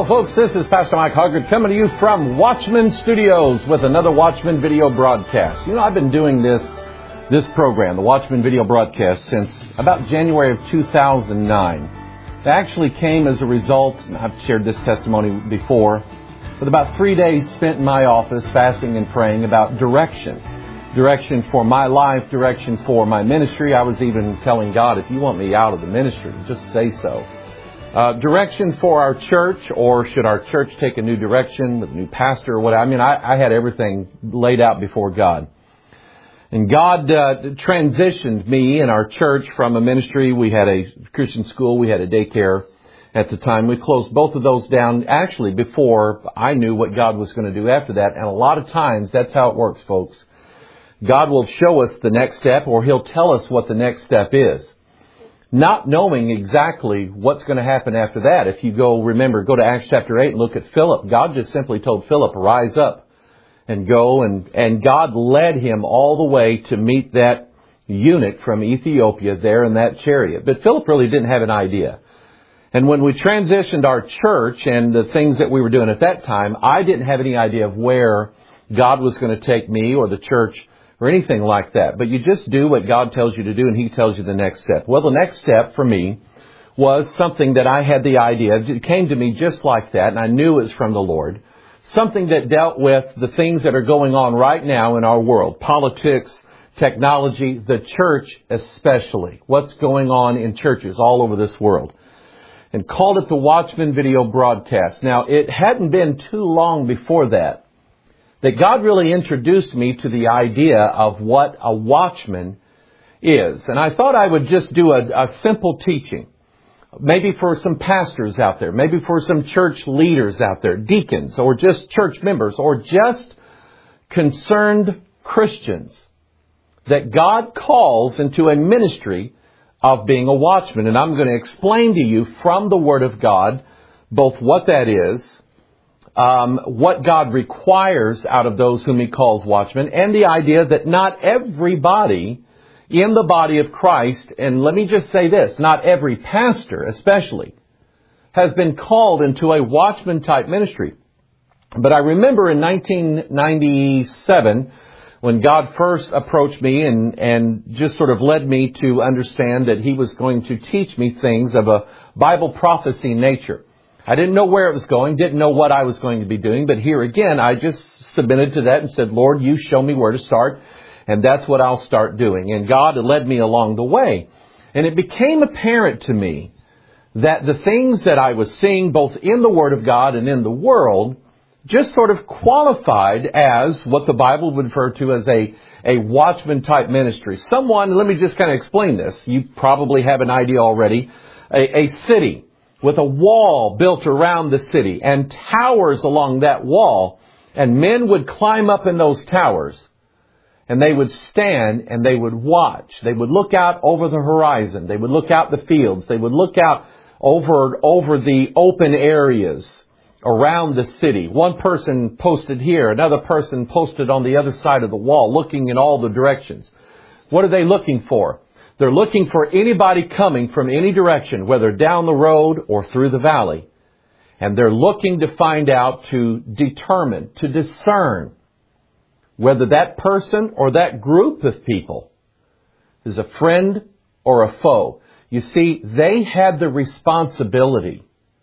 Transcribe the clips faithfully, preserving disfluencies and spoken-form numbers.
folks, this is Pastor Mike Hoggard coming to you from Watchman Studios with another Watchman video broadcast. You know, I've been doing this this program, the Watchman video broadcast, since about January of two thousand nine. It actually came as a result, and I've shared this testimony before, with about three days spent in my office fasting and praying about direction. Direction for my life, direction for my ministry. I was even telling God, if you want me out of the ministry, just say so. Uh, direction for our church, or should our church take a new direction with a new pastor or what? I mean, I, I had everything laid out before God. And God uh, transitioned me and our church from a ministry. We had a Christian school. We had a daycare at the time. We closed both of those down actually before I knew what God was going to do after that. And a lot of times that's how it works, folks. God will show us the next step, or He'll tell us what the next step is, not knowing exactly what's going to happen after that. If you go, remember, go to Acts chapter eight and look at Philip. God just simply told Philip, rise up and go. And, and God led him all the way to meet that eunuch from Ethiopia there in that chariot. But Philip really didn't have an idea. And when we transitioned our church and the things that we were doing at that time, I didn't have any idea of where God was going to take me or the church or anything like that. But you just do what God tells you to do, and He tells you the next step. Well, the next step for me was something that I had the idea. It came to me just like that, and I knew it was from the Lord. Something that dealt with the things that are going on right now in our world. Politics, technology, the church especially. What's going on in churches all over this world. And called it the Watchman video broadcast. Now, it hadn't been too long before that that God really introduced me to the idea of what a watchman is. And I thought I would just do a, a simple teaching, maybe for some pastors out there, maybe for some church leaders out there, deacons, or just church members, or just concerned Christians that God calls into a ministry of being a watchman. And I'm going to explain to you from the Word of God both what that is, Um, what God requires out of those whom He calls watchmen, and the idea that not everybody in the body of Christ, and let me just say this, not every pastor especially, has been called into a watchman type ministry. But I remember in nineteen ninety-seven, when God first approached me and, and just sort of led me to understand that He was going to teach me things of a Bible prophecy nature. I didn't know where it was going, didn't know what I was going to be doing, but here again, I just submitted to that and said, Lord, you show me where to start, and that's what I'll start doing. And God led me along the way. And it became apparent to me that the things that I was seeing both in the Word of God and in the world just sort of qualified as what the Bible would refer to as a, a watchman type ministry. Someone, let me just kind of explain this. You probably have an idea already. A, a city with a wall built around the city and towers along that wall. And men would climb up in those towers and they would stand and they would watch. They would look out over the horizon. They would look out the fields. They would look out over, over the open areas around the city. One person posted here, another person posted on the other side of the wall, looking in all the directions. What are they looking for? They're looking for anybody coming from any direction, whether down the road or through the valley. And they're looking to find out, to determine, to discern whether that person or that group of people is a friend or a foe. You see, they had the responsibility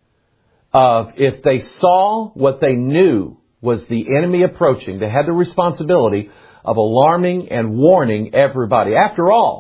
of, if they saw what they knew was the enemy approaching, they had the responsibility of alarming and warning everybody. After all,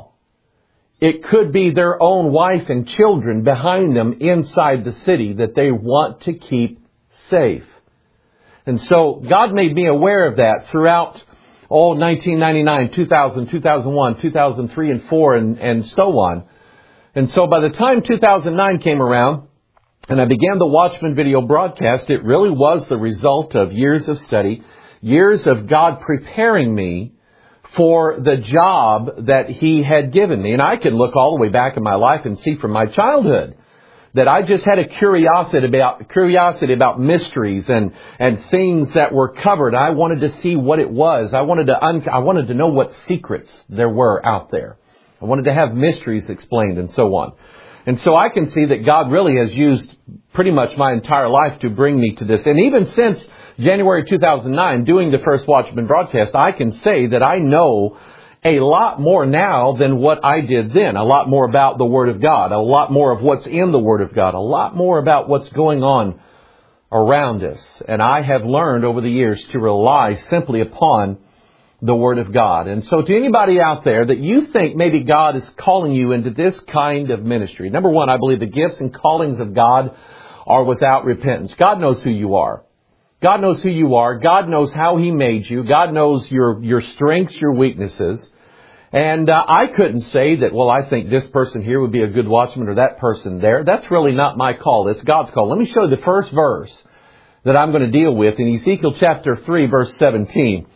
it could be their own wife and children behind them inside the city that they want to keep safe. And so God made me aware of that throughout all nineteen ninety-nine, two thousand, two thousand one, two thousand three and four, and, and so on. And so by the time two thousand nine came around and I began the Watchman video broadcast, it really was the result of years of study, years of God preparing me for the job that He had given me. And I can look all the way back in my life and see from my childhood that I just had a curiosity about curiosity about mysteries and and things that were covered. I wanted to see what it was. I wanted to un- I wanted to know what secrets there were out there. I wanted to have mysteries explained and so on. And so I can see that God really has used pretty much my entire life to bring me to this. And even since January two thousand nine, doing the First Watchman broadcast, I can say that I know a lot more now than what I did then. A lot more about the Word of God. A lot more of what's in the Word of God. A lot more about what's going on around us. And I have learned over the years to rely simply upon the Word of God. And so to anybody out there that you think maybe God is calling you into this kind of ministry, number one, I believe the gifts and callings of God are without repentance. God knows who you are. God knows who you are. God knows how He made you. God knows your, your strengths, your weaknesses. And uh, I couldn't say that, well, I think this person here would be a good watchman or that person there. That's really not my call. It's God's call. Let me show you the first verse that I'm going to deal with in Ezekiel chapter three, verse seventeen.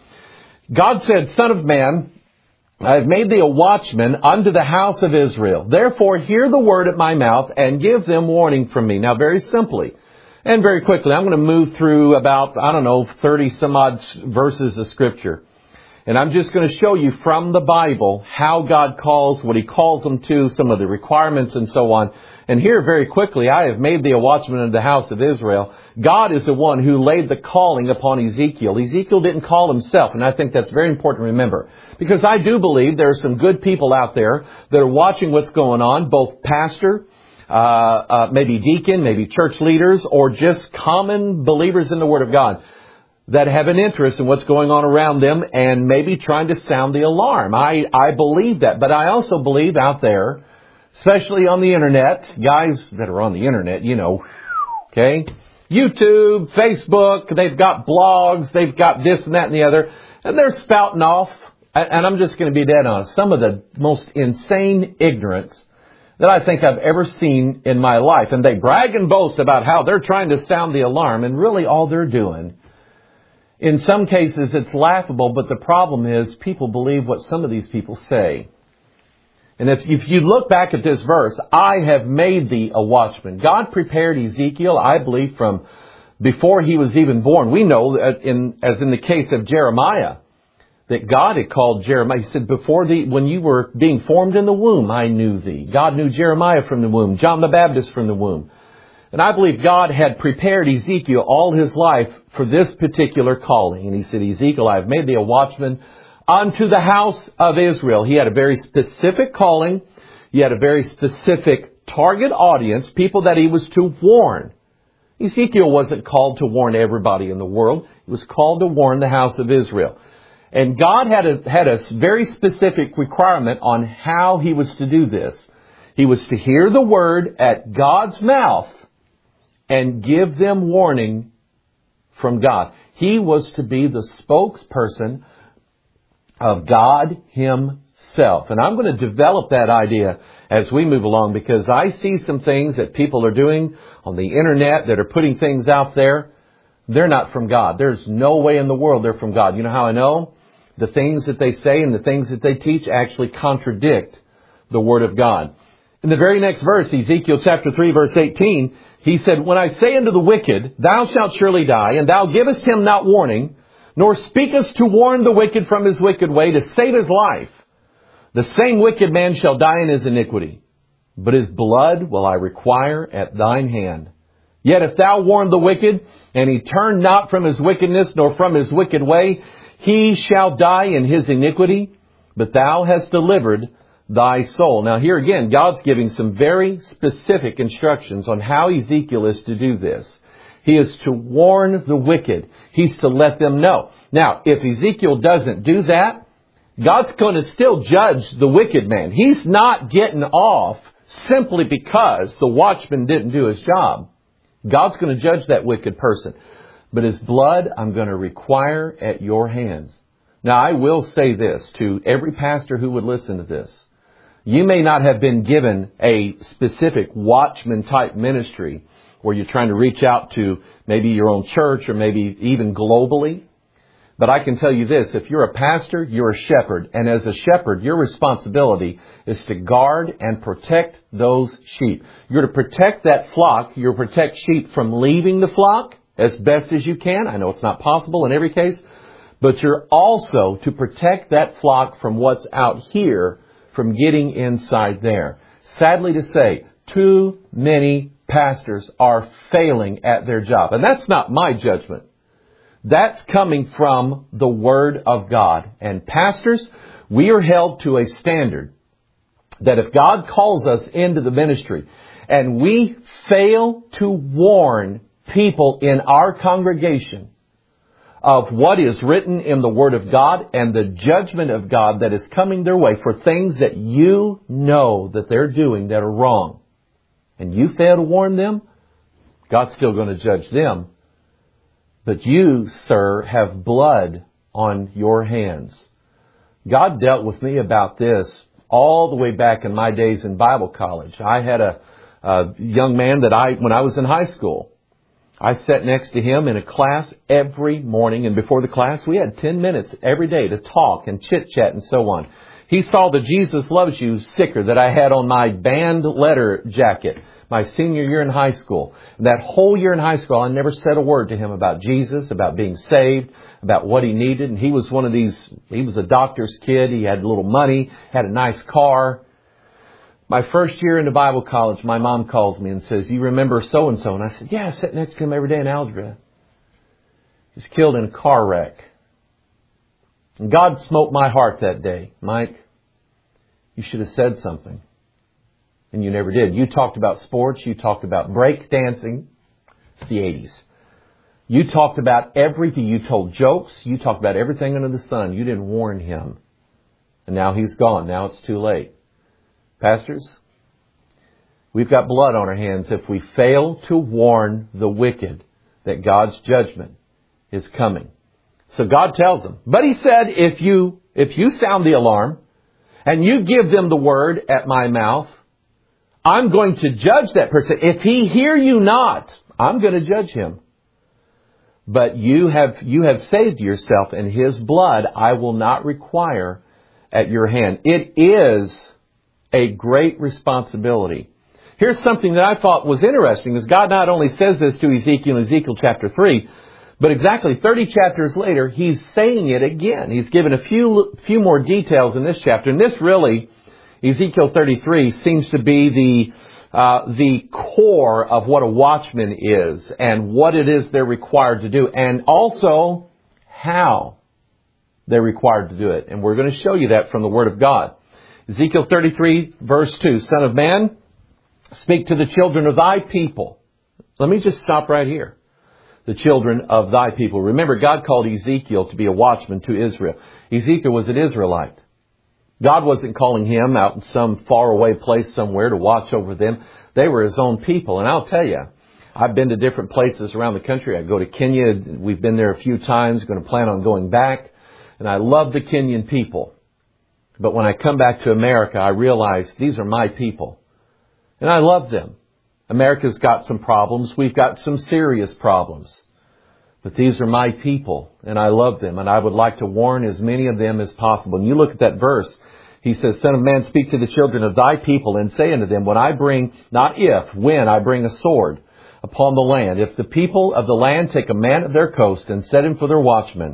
God said, Son of man, I have made thee a watchman unto the house of Israel. Therefore hear the word at my mouth and give them warning from me. Now very simply and very quickly, I'm going to move through about, I don't know, thirty some odd verses of Scripture. And I'm just going to show you from the Bible how God calls, what He calls them to, some of the requirements and so on. And here very quickly, I have made thee a watchman in the house of Israel. God is the one who laid the calling upon Ezekiel. Ezekiel didn't call himself, and I think that's very important to remember. Because I do believe there are some good people out there that are watching what's going on, both pastor, uh, uh, maybe deacon, maybe church leaders, or just common believers in the Word of God that have an interest in what's going on around them and maybe trying to sound the alarm. I, I believe that. But I also believe out there, especially on the internet, guys that are on the internet, you know, okay, YouTube, Facebook, they've got blogs, they've got this and that and the other, and they're spouting off, and I'm just going to be dead honest, some of the most insane ignorance that I think I've ever seen in my life. And they brag and boast about how they're trying to sound the alarm, and really all they're doing, in some cases it's laughable, but the problem is people believe what some of these people say. And if, if you look back at this verse, I have made thee a watchman. God prepared Ezekiel, I believe, from before he was even born. We know, that in, as in the case of Jeremiah, that God had called Jeremiah. He said, before the, when you were being formed in the womb, I knew thee. God knew Jeremiah from the womb, John the Baptist from the womb. And I believe God had prepared Ezekiel all his life for this particular calling. And he said, Ezekiel, I have made thee a watchman unto the house of Israel. He had a very specific calling. He had a very specific target audience, people that he was to warn. Ezekiel wasn't called to warn everybody in the world. He was called to warn the house of Israel. And God had a, had a very specific requirement on how he was to do this. He was to hear the word at God's mouth and give them warning from God. He was to be the spokesperson of God Himself. And I'm going to develop that idea as we move along, because I see some things that people are doing on the internet that are putting things out there. They're not from God. There's no way in the world they're from God. You know how I know? The things that they say and the things that they teach actually contradict the Word of God. In the very next verse, Ezekiel chapter three, verse eighteen, he said, When I say unto the wicked, thou shalt surely die, and thou givest him not warning, nor speakest to warn the wicked from his wicked way to save his life, the same wicked man shall die in his iniquity, but his blood will I require at thine hand. Yet if thou warn the wicked, and he turn not from his wickedness, nor from his wicked way, he shall die in his iniquity, but thou hast delivered thy soul. Now here again, God's giving some very specific instructions on how Ezekiel is to do this. He is to warn the wicked. He's to let them know. Now, if Ezekiel doesn't do that, God's going to still judge the wicked man. He's not getting off simply because the watchman didn't do his job. God's going to judge that wicked person. But his blood I'm going to require at your hands. Now, I will say this to every pastor who would listen to this. You may not have been given a specific watchman type ministry where you're trying to reach out to maybe your own church or maybe even globally. But I can tell you this, if you're a pastor, you're a shepherd. And as a shepherd, your responsibility is to guard and protect those sheep. You're to protect that flock. You're to protect sheep from leaving the flock as best as you can. I know it's not possible in every case. But you're also to protect that flock from what's out here, from getting inside there. Sadly to say, too many pastors are failing at their job. And that's not my judgment. That's coming from the Word of God. And pastors, we are held to a standard that if God calls us into the ministry and we fail to warn people in our congregation of what is written in the Word of God and the judgment of God that is coming their way for things that you know that they're doing that are wrong, and you fail to warn them, God's still going to judge them. But you, sir, have blood on your hands. God dealt with me about this all the way back in my days in Bible college. I had a, a young man that I, when I was in high school, I sat next to him in a class every morning, and before the class, we had ten minutes every day to talk and chit-chat and so on. He saw the Jesus Loves You sticker that I had on my band letter jacket my senior year in high school. That whole year in high school, I never said a word to him about Jesus, about being saved, about what he needed. And he was one of these, he was a doctor's kid. He had a little money, had a nice car. My first year into Bible college, my mom calls me and says, "You remember so-and-so?" And I said, "Yeah, I sit next to him every day in algebra. He's killed in a car wreck." And God smote my heart that day. "Mike, you should have said something." And you never did. You talked about sports. You talked about break dancing. It's the eighties. You talked about everything. You told jokes. You talked about everything under the sun. You didn't warn him. And now he's gone. Now it's too late. Pastors, we've got blood on our hands if we fail to warn the wicked that God's judgment is coming. So God tells them. But he said, if you, if you sound the alarm and you give them the word at my mouth, I'm going to judge that person. If he hear you not, I'm going to judge him. But you have, you have saved yourself, and his blood I will not require at your hand. It is a great responsibility. Here's something that I thought was interesting, is God not only says this to Ezekiel in Ezekiel chapter three, but exactly thirty chapters later, he's saying it again. He's given a few, few more details in this chapter. And this really, Ezekiel thirty-three, seems to be the, uh, the core of what a watchman is and what it is they're required to do, and also how they're required to do it. And we're going to show you that from the Word of God. Ezekiel thirty-three, verse two, "Son of man, speak to the children of thy people." Let me just stop right here. The children of thy people. Remember, God called Ezekiel to be a watchman to Israel. Ezekiel was an Israelite. God wasn't calling him out in some faraway place somewhere to watch over them. They were his own people. And I'll tell you, I've been to different places around the country. I go to Kenya. We've been there a few times. Going to plan on going back. And I love the Kenyan people. But when I come back to America, I realize these are my people. And I love them. America's got some problems. We've got some serious problems. But these are my people, and I love them, and I would like to warn as many of them as possible. And you look at that verse. He says, "Son of man, speak to the children of thy people, and say unto them, when I bring, not if, when I bring a sword upon the land, if the people of the land take a man of their coast and set him for their watchman,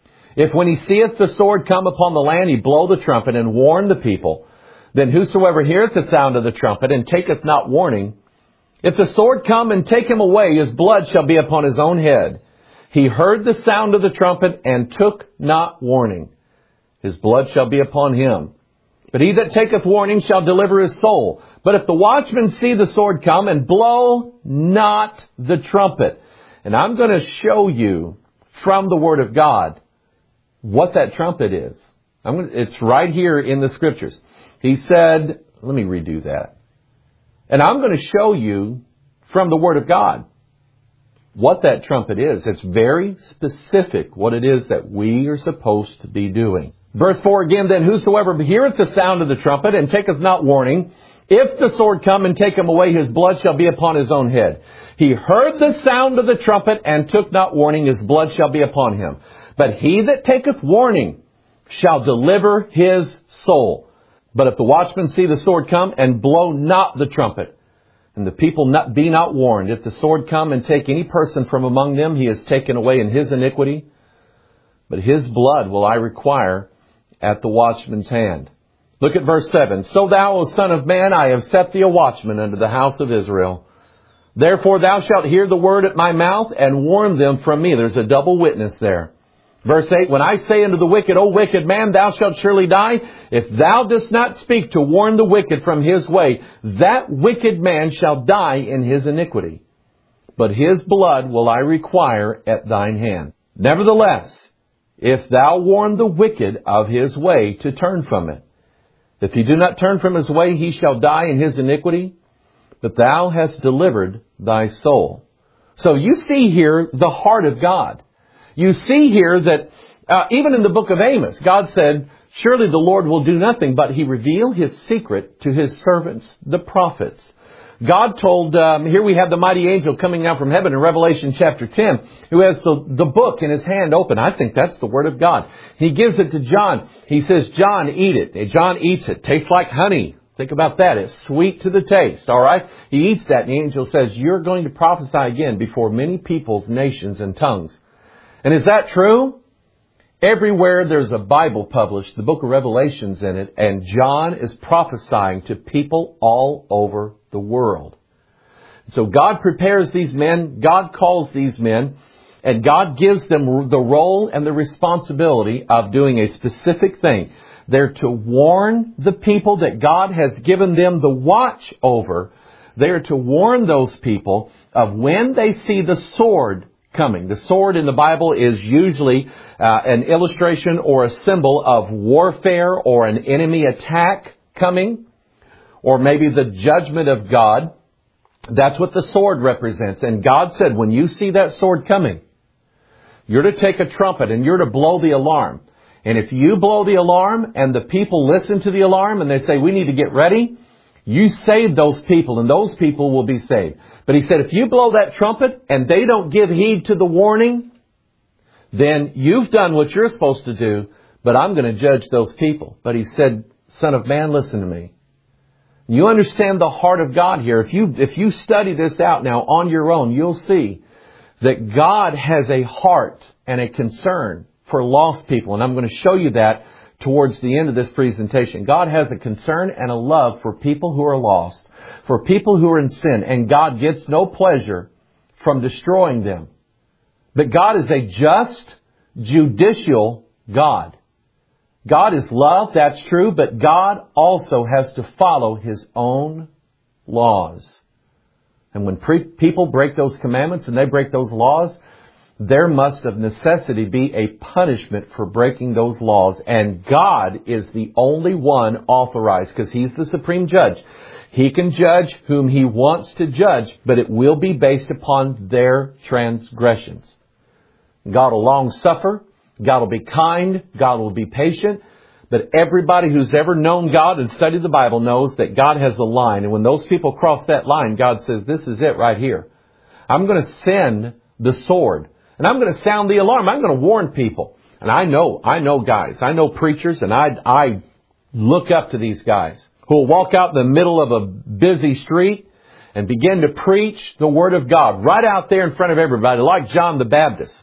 if when he seeth the sword come upon the land, he blow the trumpet and warn the people, then whosoever heareth the sound of the trumpet and taketh not warning, if the sword come and take him away, his blood shall be upon his own head. He heard the sound of the trumpet and took not warning. His blood shall be upon him. But he that taketh warning shall deliver his soul. But if the watchman see the sword come and blow not the trumpet." And I'm going to show you from the Word of God what that trumpet is. I'm going to, it's right here in the Scriptures. He said, let me redo that. And I'm going to show you from the Word of God what that trumpet is. It's very specific what it is that we are supposed to be doing. Verse four again, "Then whosoever heareth the sound of the trumpet and taketh not warning, if the sword come and take him away, his blood shall be upon his own head. He heard the sound of the trumpet and took not warning, his blood shall be upon him. But he that taketh warning shall deliver his soul. But if the watchman see the sword come and blow not the trumpet, and the people not, be not warned, if the sword come and take any person from among them, he is taken away in his iniquity. But his blood will I require at the watchman's hand. Look at verse seven. So thou, O son of man, I have set thee a watchman unto the house of Israel. Therefore thou shalt hear the word at my mouth, and warn them from me. There's a double witness there. Verse eight, when I say unto the wicked, O wicked man, thou shalt surely die, if thou dost not speak to warn the wicked from his way, that wicked man shall die in his iniquity. But his blood will I require at thine hand. Nevertheless, if thou warn the wicked of his way to turn from it, if he do not turn from his way, he shall die in his iniquity, but thou hast delivered thy soul. So you see here the heart of God. You see here that uh, even in the book of Amos, God said, surely the Lord will do nothing, but he revealed his secret to his servants, the prophets. God told, um, here we have the mighty angel coming down from heaven in Revelation chapter ten, who has the, the book in his hand open. I think that's the word of God. He gives it to John. He says, John, eat it. And John eats it. Tastes like honey. Think about that. It's sweet to the taste. All right. He eats that, and the angel says, you're going to prophesy again before many peoples, nations, and tongues. And is that true? Everywhere there's a Bible published, the book of Revelation's in it, and John is prophesying to people all over the world. So God prepares these men, God calls these men, and God gives them the role and the responsibility of doing a specific thing. They're to warn the people that God has given them the watch over. They're to warn those people of when they see the sword coming. The sword in the Bible is usually uh, an illustration or a symbol of warfare or an enemy attack coming, or maybe the judgment of God. That's what the sword represents. And God said, when you see that sword coming, you're to take a trumpet and you're to blow the alarm. And if you blow the alarm and the people listen to the alarm and they say, we need to get ready, you save those people and those people will be saved. But he said, if you blow that trumpet and they don't give heed to the warning, then you've done what you're supposed to do, but I'm going to judge those people. But he said, Son of man, listen to me. You understand the heart of God here. If you, if you study this out now on your own, you'll see that God has a heart and a concern for lost people. And I'm going to show you that towards the end of this presentation. God has a concern and a love for people who are lost, for people who are in sin, and God gets no pleasure from destroying them. But God is a just, judicial God. God is love, that's true, but God also has to follow His own laws. And when pre- people break those commandments and they break those laws, there must of necessity be a punishment for breaking those laws. And God is the only one authorized, because He's the supreme judge. He can judge whom He wants to judge, but it will be based upon their transgressions. God will long suffer. God will be kind. God will be patient. But everybody who's ever known God and studied the Bible knows that God has a line. And when those people cross that line, God says, this is it right here. I'm going to send the sword. And I'm going to sound the alarm. I'm going to warn people. And I know, I know guys. I know preachers, and I, I look up to these guys who will walk out in the middle of a busy street and begin to preach the Word of God right out there in front of everybody, like John the Baptist.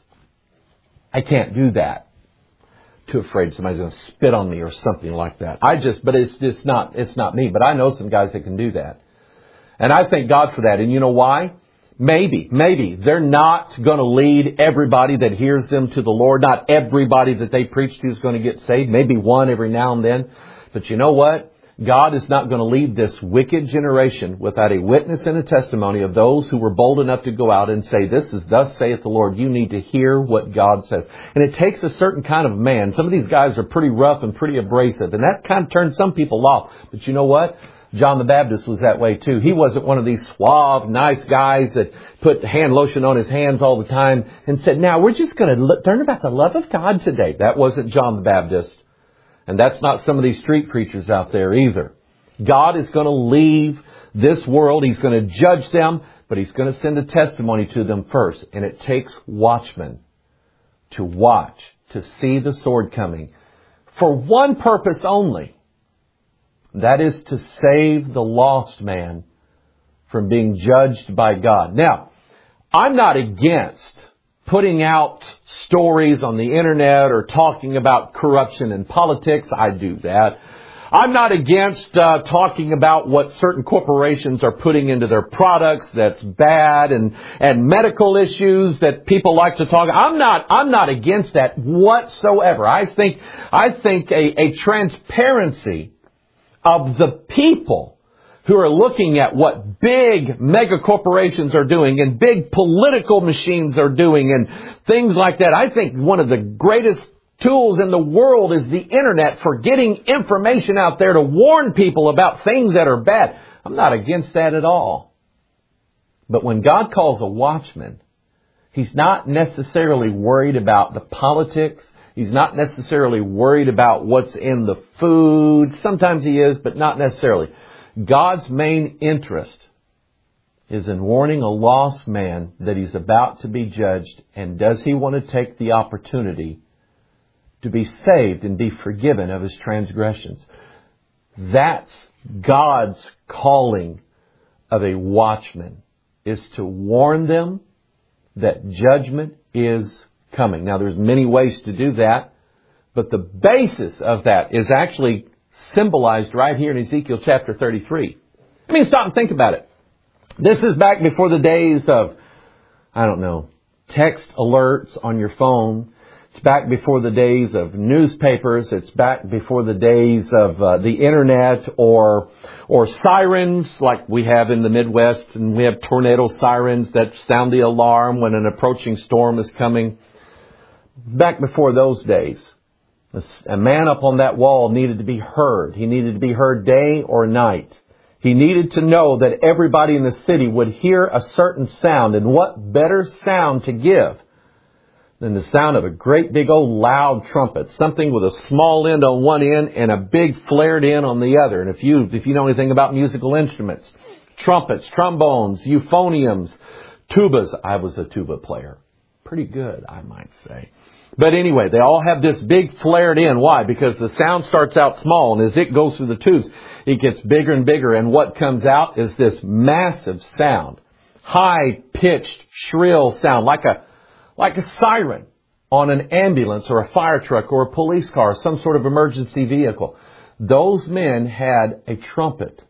I can't do that. Too afraid somebody's going to spit on me or something like that. I just, but it's just not, it's not me. But I know some guys that can do that. And I thank God for that. And you know why? Maybe, maybe they're not going to lead everybody that hears them to the Lord. Not everybody that they preach to is going to get saved. Maybe one every now and then. But you know what? God is not going to lead this wicked generation without a witness and a testimony of those who were bold enough to go out and say, this is thus saith the Lord. You need to hear what God says. And it takes a certain kind of man. Some of these guys are pretty rough and pretty abrasive, and that kind of turns some people off. But you know what? John the Baptist was that way too. He wasn't one of these suave, nice guys that put hand lotion on his hands all the time and said, now we're just going to learn about the love of God today. That wasn't John the Baptist. And that's not some of these street preachers out there either. God is going to leave this world. He's going to judge them, but He's going to send a testimony to them first. And it takes watchmen to watch, to see the sword coming for one purpose only. That is to save the lost man from being judged by God. Now, I'm not against putting out stories on the internet or talking about corruption in politics. I do that. I'm not against uh, talking about what certain corporations are putting into their products that's bad, and and medical issues that people like to talk. I'm not I'm not against that whatsoever. I think I think a, a transparency of the people who are looking at what big mega corporations are doing and big political machines are doing and things like that. I think one of the greatest tools in the world is the internet for getting information out there to warn people about things that are bad. I'm not against that at all. But when God calls a watchman, He's not necessarily worried about the politics. He's not necessarily worried about what's in the food. Sometimes He is, but not necessarily. God's main interest is in warning a lost man that he's about to be judged. And does he want to take the opportunity to be saved and be forgiven of his transgressions? That's God's calling of a watchman, is to warn them that judgment is coming. Now, there's many ways to do that, but the basis of that is actually symbolized right here in Ezekiel chapter thirty-three. I mean, stop and think about it. This is back before the days of, I don't know, text alerts on your phone. It's back before the days of newspapers. It's back before the days of uh, the internet or or sirens like we have in the Midwest. And we have tornado sirens that sound the alarm when an approaching storm is coming. Back before those days, a man up on that wall needed to be heard. He needed to be heard day or night. He needed to know that everybody in the city would hear a certain sound. And what better sound to give than the sound of a great big old loud trumpet, something with a small end on one end and a big flared end on the other. And if you if you know anything about musical instruments, trumpets, trombones, euphoniums, tubas. I was a tuba player. Pretty good, I might say. But anyway, they all have this big flared end. Why? Because the sound starts out small, and as it goes through the tubes, it gets bigger and bigger. And what comes out is this massive sound, high-pitched, shrill sound, like a like a siren on an ambulance or a fire truck or a police car, some sort of emergency vehicle. Those men had a trumpet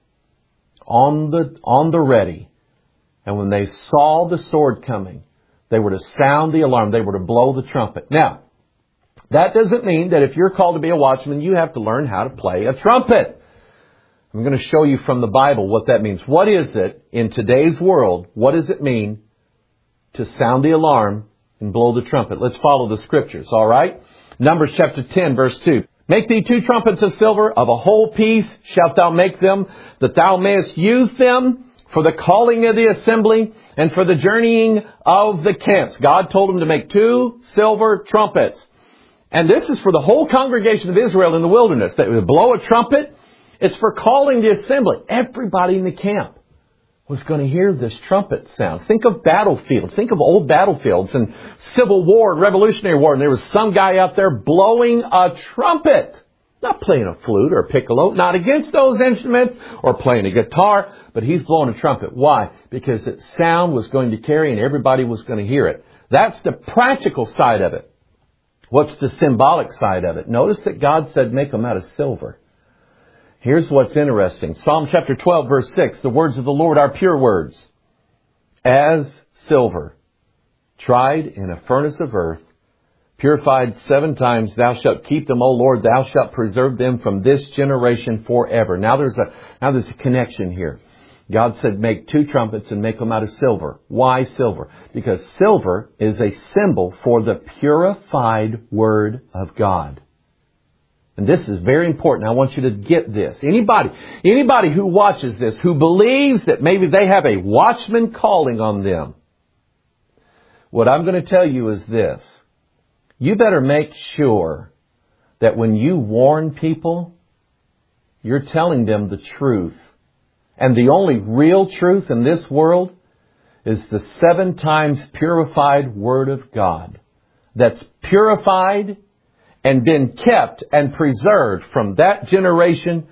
on the on the ready, and when they saw the sword coming, they were to sound the alarm. They were to blow the trumpet. Now, that doesn't mean that if you're called to be a watchman, you have to learn how to play a trumpet. I'm going to show you from the Bible what that means. What is it in today's world? What does it mean to sound the alarm and blow the trumpet? Let's follow the scriptures, all right? Numbers chapter ten, verse two. Make thee two trumpets of silver, of a whole piece shalt thou make them, that thou mayest use them for the calling of the assembly and for the journeying of the camps. God told him to make two silver trumpets. And this is for the whole congregation of Israel in the wilderness. They would blow a trumpet. It's for calling the assembly. Everybody in the camp was going to hear this trumpet sound. Think of battlefields. Think of old battlefields and Civil War and Revolutionary War. And there was some guy out there blowing a trumpet. Not playing a flute or a piccolo, not against those instruments, or playing a guitar, but he's blowing a trumpet. Why? Because its sound was going to carry and everybody was going to hear it. That's the practical side of it. What's the symbolic side of it? Notice that God said, make them out of silver. Here's what's interesting. Psalm chapter twelve, verse six, the words of the Lord are pure words. As silver, tried in a furnace of earth, purified seven times, thou shalt keep them, O Lord, thou shalt preserve them from this generation forever. Now there's a, now there's a connection here. God said, make two trumpets and make them out of silver. Why silver? Because silver is a symbol for the purified Word of God. And this is very important. I want you to get this. Anybody, anybody who watches this, who believes that maybe they have a watchman calling on them, what I'm going to tell you is this. You better make sure that when you warn people, you're telling them the truth. And the only real truth in this world is the seven times purified Word of God. That's purified and been kept and preserved from that generation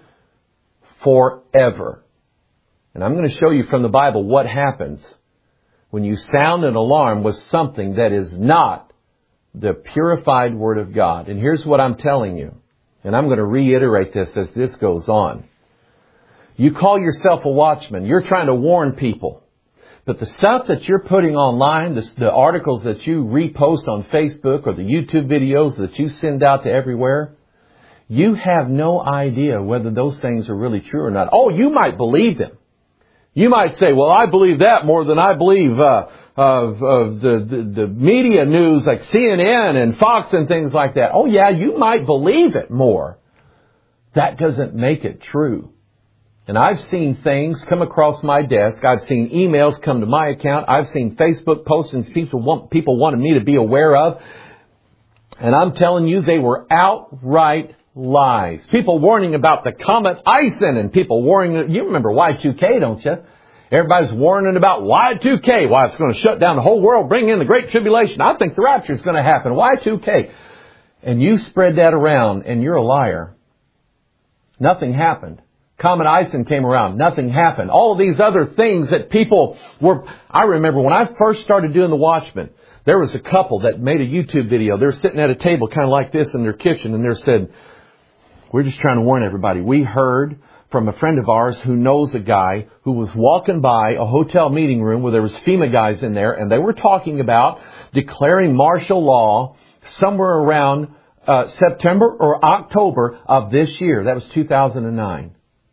forever. And I'm going to show you from the Bible what happens when you sound an alarm with something that is not the purified Word of God. And here's what I'm telling you. And I'm going to reiterate this as this goes on. You call yourself a watchman. You're trying to warn people. But the stuff that you're putting online, the, the articles that you repost on Facebook or the YouTube videos that you send out to everywhere, you have no idea whether those things are really true or not. Oh, you might believe them. You might say, well, I believe that more than I believe uh, of, of the, the, the media news like C N N and Fox and things like that. Oh, yeah, you might believe it more. That doesn't make it true. And I've seen things come across my desk. I've seen emails come to my account. I've seen Facebook postings people want, people wanted me to be aware of. And I'm telling you, they were outright lies. People warning about the comet Ison and people warning, you remember Y two K, don't you? Everybody's warning about Y two K, why it's going to shut down the whole world, bring in the Great Tribulation. I think the rapture is going to happen. Y two K. And you spread that around and you're a liar. Nothing happened. Comet Ison came around. Nothing happened. All of these other things that people were... I remember when I first started doing the Watchmen, there was a couple that made a YouTube video. They were sitting at a table kind of like this in their kitchen, and they said, we're just trying to warn everybody. We heard from a friend of ours who knows a guy who was walking by a hotel meeting room where there was FEMA guys in there, and they were talking about declaring martial law somewhere around uh, September or October of this year. That was two thousand nine.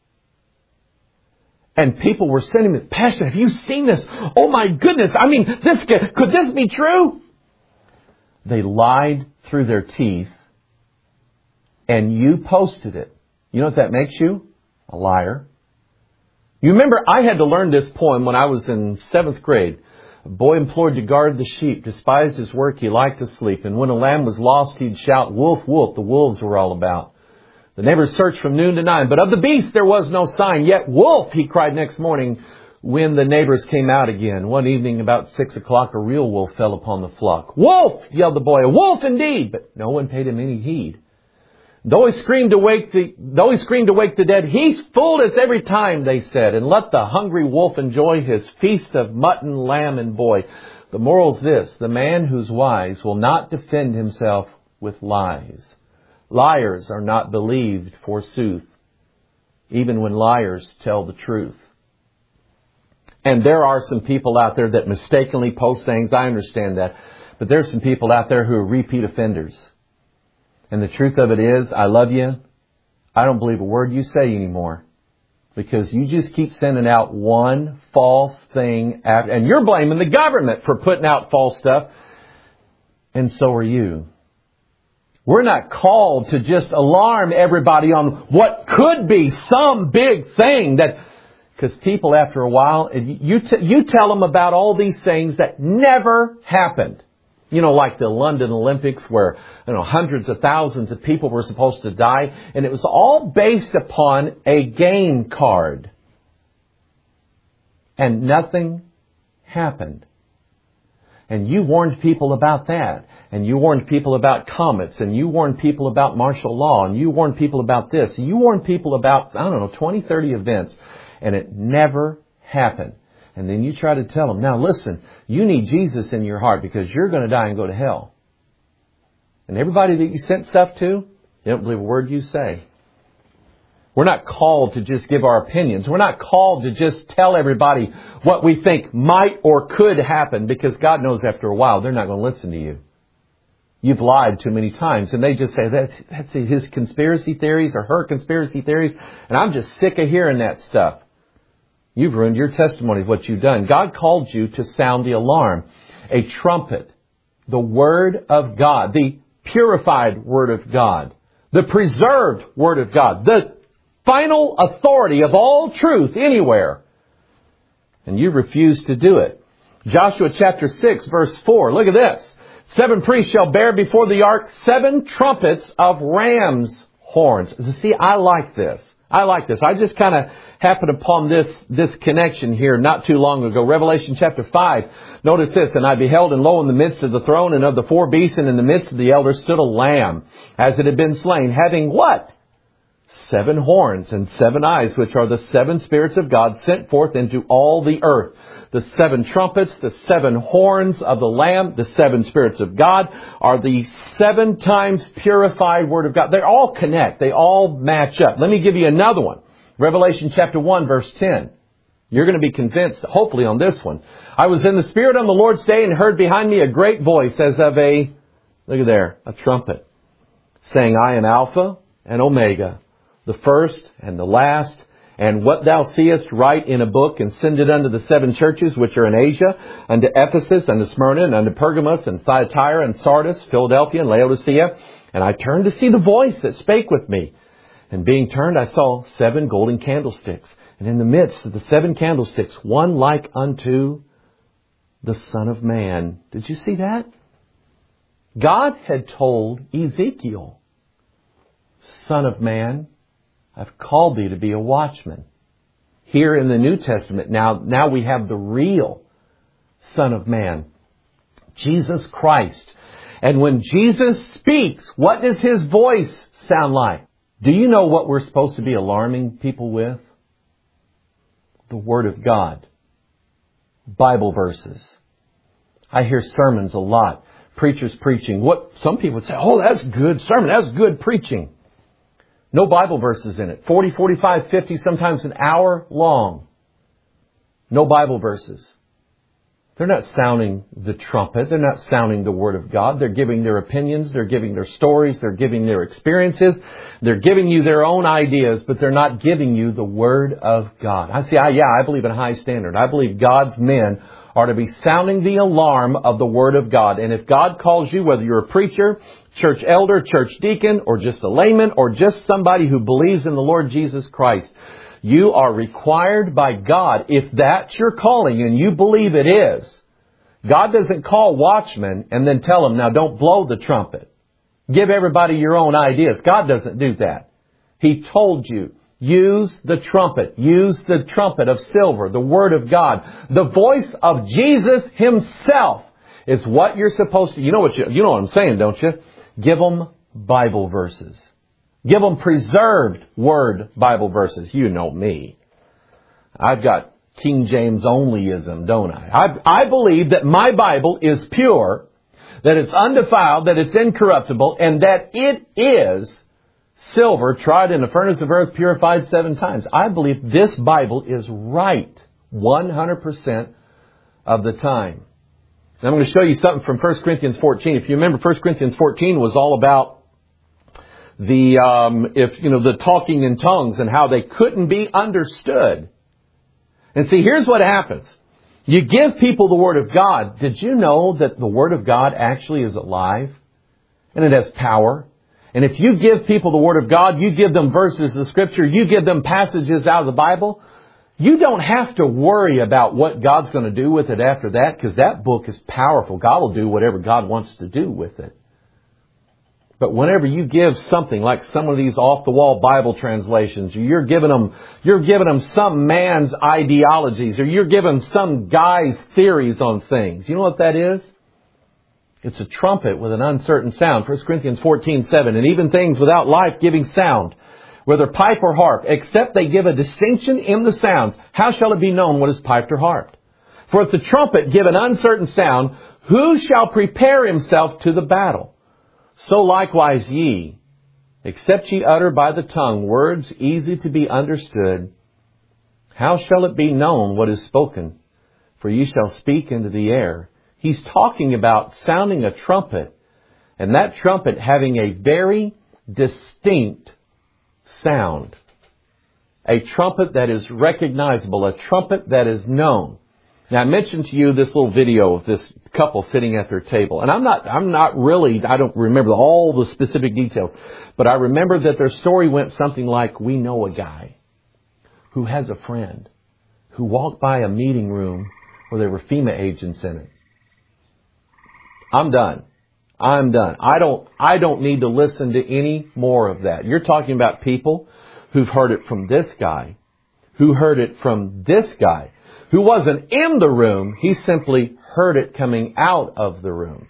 And people were sending me, Pastor, have you seen this? Oh my goodness. I mean, this could, could this be true? They lied through their teeth and you posted it. You know what that makes you? A liar. You remember I had to learn this poem when I was in seventh grade. A boy implored to guard the sheep, despised his work, he liked to sleep. And when a lamb was lost, he'd shout, wolf, wolf, the wolves were all about. The neighbors searched from noon to nine, but of the beast there was no sign. Yet wolf, he cried next morning when the neighbors came out again. One evening about six o'clock, a real wolf fell upon the flock. Wolf, yelled the boy, a wolf indeed, but no one paid him any heed. Though he screamed to wake the, though he screamed to wake the dead, he's fooled us every time, they said, and let the hungry wolf enjoy his feast of mutton, lamb, and boy. The moral's this, the man who's wise will not defend himself with lies. Liars are not believed, forsooth, even when liars tell the truth. And there are some people out there that mistakenly post things. I understand that. But there's some people out there who are repeat offenders. And the truth of it is, I love you. I don't believe a word you say anymore. Because you just keep sending out one false thing after, and you're blaming the government for putting out false stuff. And so are you. We're not called to just alarm everybody on what could be some big thing that, because people after a while, you, t- you tell them about all these things that never happened. You know, like the London Olympics where, you know, hundreds of thousands of people were supposed to die. And it was all based upon a game card. And nothing happened. And you warned people about that. And you warned people about comets. And you warned people about martial law. And you warned people about this. And you warned people about, I don't know, twenty, thirty events. And it never happened. And then you try to tell them, now listen, you need Jesus in your heart because you're going to die and go to hell. And everybody that you sent stuff to, they don't believe a word you say. We're not called to just give our opinions. We're not called to just tell everybody what we think might or could happen because God knows after a while they're not going to listen to you. You've lied too many times. And they just say, that's, that's his conspiracy theories or her conspiracy theories. And I'm just sick of hearing that stuff. You've ruined your testimony of what you've done. God called you to sound the alarm. A trumpet. The Word of God. The purified Word of God. The preserved Word of God. The final authority of all truth anywhere. And you refuse to do it. Joshua chapter six verse four. Look at this. Seven priests shall bear before the ark seven trumpets of ram's horns. See, I like this. I like this. I just kind of happened upon this, this connection here not too long ago. Revelation chapter five. Notice this. And I beheld, and lo, in the midst of the throne and of the four beasts and in the midst of the elders stood a lamb, as it had been slain, having what? Seven horns and seven eyes, which are the seven spirits of God sent forth into all the earth. the seven trumpets, the seven horns of the Lamb, the seven spirits of God are the seven times purified Word of God. They all connect. They all match up. Let me give you another one. Revelation chapter one, verse ten. You're going to be convinced, hopefully, on this one. I was in the Spirit on the Lord's day and heard behind me a great voice as of a, look at there, a trumpet, saying, I am Alpha and Omega, the first and the last. And what thou seest, write in a book and send it unto the seven churches which are in Asia, unto Ephesus, unto Smyrna, and unto Pergamos, and Thyatira, and Sardis, Philadelphia, and Laodicea. And I turned to see the voice that spake with me. And being turned, I saw seven golden candlesticks. And in the midst of the seven candlesticks, one like unto the Son of Man. Did you see that? God had told Ezekiel, Son of Man, I've called thee to be a watchman. Here in the New Testament, now, now we have the real Son of Man, Jesus Christ. And when Jesus speaks, what does His voice sound like? Do you know what we're supposed to be alarming people with? The Word of God. Bible verses. I hear sermons a lot. Preachers preaching. What some people would say, oh, that's good sermon. That's good preaching. No Bible verses in it. forty, forty-five, fifty, sometimes an hour long. No Bible verses. They're not sounding the trumpet. They're not sounding the Word of God. They're giving their opinions. They're giving their stories. They're giving their experiences. They're giving you their own ideas, but they're not giving you the Word of God. I see, I, yeah, I believe in a high standard. I believe God's men are to be sounding the alarm of the Word of God. And if God calls you, whether you're a preacher, church elder, church deacon, or just a layman, or just somebody who believes in the Lord Jesus Christ, you are required by God, if that's your calling and you believe it is. God doesn't call watchmen and then tell them, now don't blow the trumpet. Give everybody your own ideas. God doesn't do that. He told you, use the trumpet. Use the trumpet of silver, the Word of God. The voice of Jesus Himself is what you're supposed to, you know what you, you know what I'm saying, don't you? Give them Bible verses. Give them preserved Word Bible verses. You know me. I've got King James onlyism, don't I? I? I believe that my Bible is pure, that it's undefiled, that it's incorruptible, and that it is silver tried in the furnace of earth, purified seven times. I believe this Bible is right one hundred percent of the time. And I'm going to show you something from First Corinthians fourteen. If you remember, First Corinthians fourteen was all about the, um, if, you know, the talking in tongues and how they couldn't be understood. And see, here's what happens. You give people the Word of God. Did you know that the Word of God actually is alive? And it has power. And if you give people the Word of God, you give them verses of Scripture, you give them passages out of the Bible, you don't have to worry about what God's going to do with it after that, because that book is powerful. God will do whatever God wants to do with it. But whenever you give something like some of these off-the-wall Bible translations, you're giving them, you're giving them some man's ideologies, or you're giving some guy's theories on things. You know what that is? It's a trumpet with an uncertain sound. First Corinthians fourteen seven. And even things without life giving sound, whether pipe or harp, except they give a distinction in the sounds, how shall it be known what is piped or harped? For if the trumpet give an uncertain sound, who shall prepare himself to the battle? So likewise ye, except ye utter by the tongue words easy to be understood, how shall it be known what is spoken? For ye shall speak into the air. He's talking about sounding a trumpet, and that trumpet having a very distinct sound. A trumpet that is recognizable, a trumpet that is known. Now, I mentioned to you this little video of this couple sitting at their table. And I'm not, I'm not really, I don't remember all the specific details. But I remember that their story went something like, we know a guy who has a friend who walked by a meeting room where there were FEMA agents in it. I'm done. I'm done. I don't, I don't need to listen to any more of that. You're talking about people who've heard it from this guy, who heard it from this guy, who wasn't in the room. He simply heard it coming out of the room.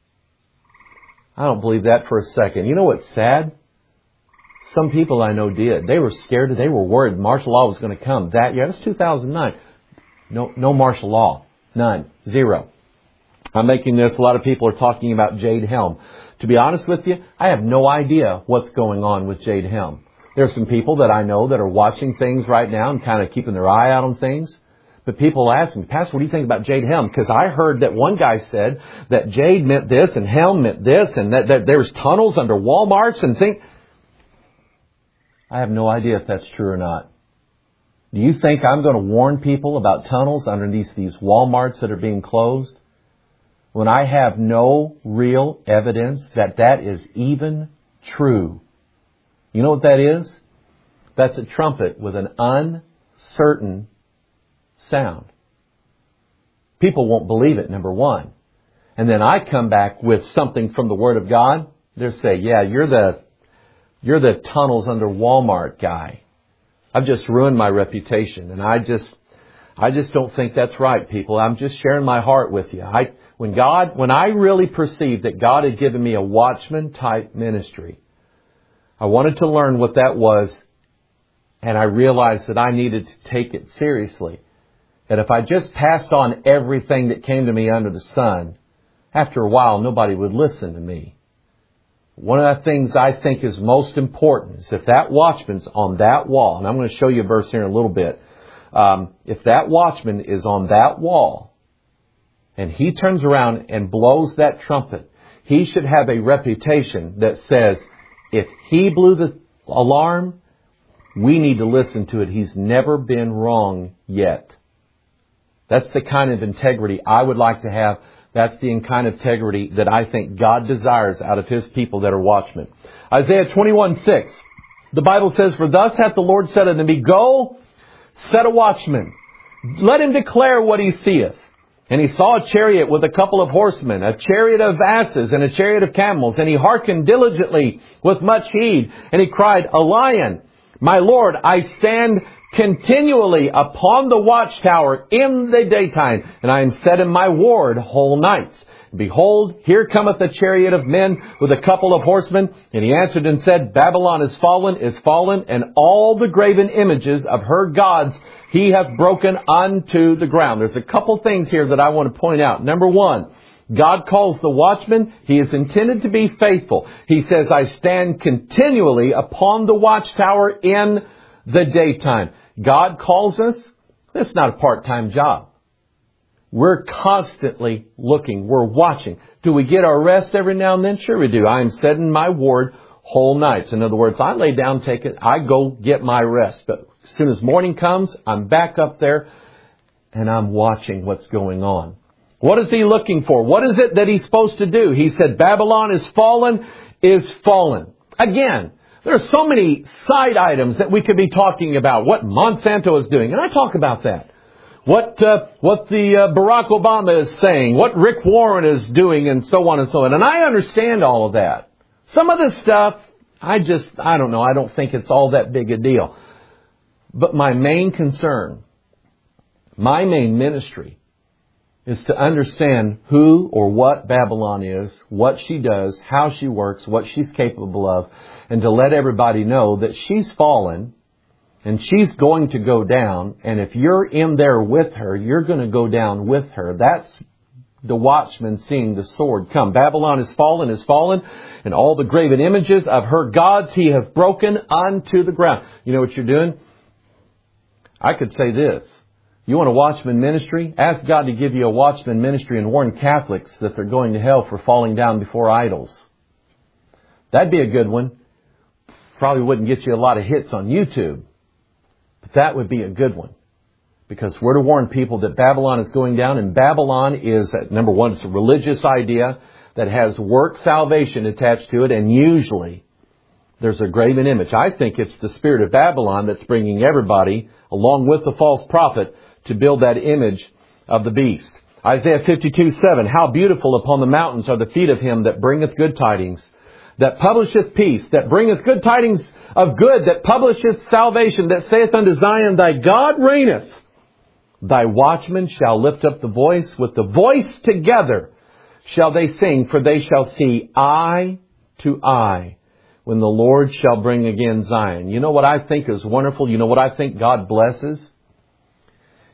I don't believe that for a second. You know what's sad? Some people I know did. They were scared. They were worried martial law was going to come that year. That's two thousand nine. No, no martial law. None. Zero. I'm making this. A lot of people are talking about Jade Helm. To be honest with you, I have no idea what's going on with Jade Helm. There are some people that I know that are watching things right now and kind of keeping their eye out on things. But people ask me, Pastor, what do you think about Jade Helm? Because I heard that one guy said that Jade meant this and Helm meant this and that, that there's tunnels under Walmarts and things. I have no idea if that's true or not. Do you think I'm going to warn people about tunnels underneath these Walmarts that are being closed when I have no real evidence that that is even true? You know what that is? That's a trumpet with an uncertain sound. People won't believe it, number one. And then I come back with something from the Word of God. They'll say, yeah, you're the, you're the tunnels under Walmart guy. I've just ruined my reputation. And I just, I just don't think that's right, people. I'm just sharing my heart with you. I, when God, when I really perceived that God had given me a watchman type ministry, I wanted to learn what that was. And I realized that I needed to take it seriously. That if I just passed on everything that came to me under the sun, after a while, nobody would listen to me. One of the things I think is most important is if that watchman's on that wall, and I'm going to show you a verse here in a little bit. Um, if that watchman is on that wall and he turns around and blows that trumpet, he should have a reputation that says, if he blew the alarm, we need to listen to it. He's never been wrong yet. That's the kind of integrity I would like to have. That's the kind of integrity that I think God desires out of His people that are watchmen. Isaiah twenty-one six. The Bible says, for thus hath the Lord said unto me, go, set a watchman. Let him declare what he seeth. And he saw a chariot with a couple of horsemen, a chariot of asses and a chariot of camels. And he hearkened diligently with much heed. And he cried, a lion, my Lord, I stand continually upon the watchtower in the daytime, and I am set in my ward whole nights. Behold, here cometh a chariot of men with a couple of horsemen. And he answered and said, Babylon is fallen, is fallen, and all the graven images of her gods he hath broken unto the ground. There's a couple things here that I want to point out. Number one, God calls the watchman. He is intended to be faithful. He says, I stand continually upon the watchtower in the daytime. God calls us. This is not a part-time job. We're constantly looking. We're watching. Do we get our rest every now and then? Sure we do. I am set in my ward whole nights. In other words, I lay down, take it, I go get my rest. But as soon as morning comes, I'm back up there and I'm watching what's going on. What is he looking for? What is it that he's supposed to do? He said, Babylon is fallen, is fallen. Again, there are so many side items that we could be talking about. What Monsanto is doing. And I talk about that. What uh, what the uh, Barack Obama is saying. What Rick Warren is doing and so on and so on. And I understand all of that. Some of this stuff, I just, I don't know. I don't think it's all that big a deal. But my main concern, my main ministry, is to understand who or what Babylon is, what she does, how she works, what she's capable of, and to let everybody know that she's fallen and she's going to go down. And if you're in there with her, you're going to go down with her. That's the watchman seeing the sword come. Babylon is fallen, is fallen, and all the graven images of her gods he hath broken unto the ground. You know what you're doing? I could say this. You want a watchman ministry? Ask God to give you a watchman ministry and warn Catholics that they're going to hell for falling down before idols. That'd be a good one. Probably wouldn't get you a lot of hits on YouTube. But that would be a good one. Because we're to warn people that Babylon is going down. And Babylon is, number one, it's a religious idea that has work salvation attached to it. And usually there's a graven image. I think it's the spirit of Babylon that's bringing everybody, along with the false prophet, to build that image of the beast. Isaiah fifty-two seven, how beautiful upon the mountains are the feet of him that bringeth good tidings, that publisheth peace, that bringeth good tidings of good, that publisheth salvation, that saith unto Zion, thy God reigneth. Thy watchmen shall lift up the voice, with the voice together shall they sing, for they shall see eye to eye, when the Lord shall bring again Zion. You know what I think is wonderful? You know what I think God blesses?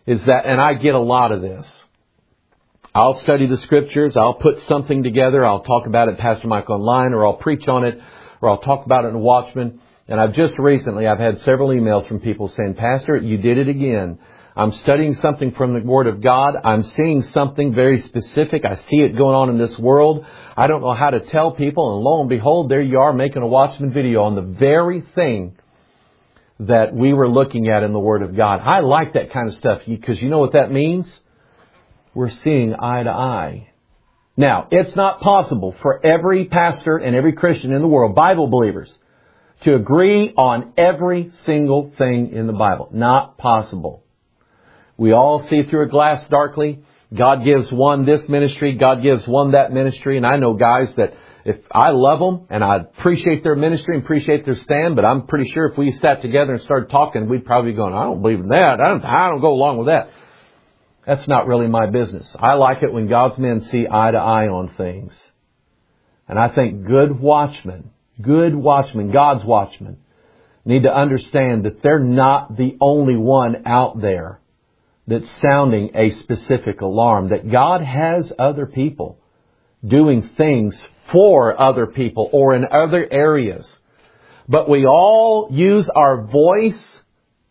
is that, and I get a lot of this. I'll study the Scriptures, I'll put something together, I'll talk about it at Pastor Mike Online, or I'll preach on it, or I'll talk about it in Watchman. And I've just recently, I've had several emails from people saying, Pastor, you did it again. I'm studying something from the Word of God. I'm seeing something very specific. I see it going on in this world. I don't know how to tell people. And lo and behold, there you are making a Watchman video on the very thing that we were looking at in the Word of God. I like that kind of stuff because you know what that means? We're seeing eye to eye. Now, it's not possible for every pastor and every Christian in the world, Bible believers, to agree on every single thing in the Bible. Not possible. We all see through a glass darkly. God gives one this ministry, God gives one that ministry. And I know guys that if I love them and I appreciate their ministry and appreciate their stand, but I'm pretty sure if we sat together and started talking, we'd probably be going, I don't believe in that. I don't, I don't go along with that. That's not really my business. I like it when God's men see eye to eye on things. And I think good watchmen, good watchmen, God's watchmen, need to understand that they're not the only one out there that's sounding a specific alarm. That God has other people doing things for other people or in other areas. But we all use our voice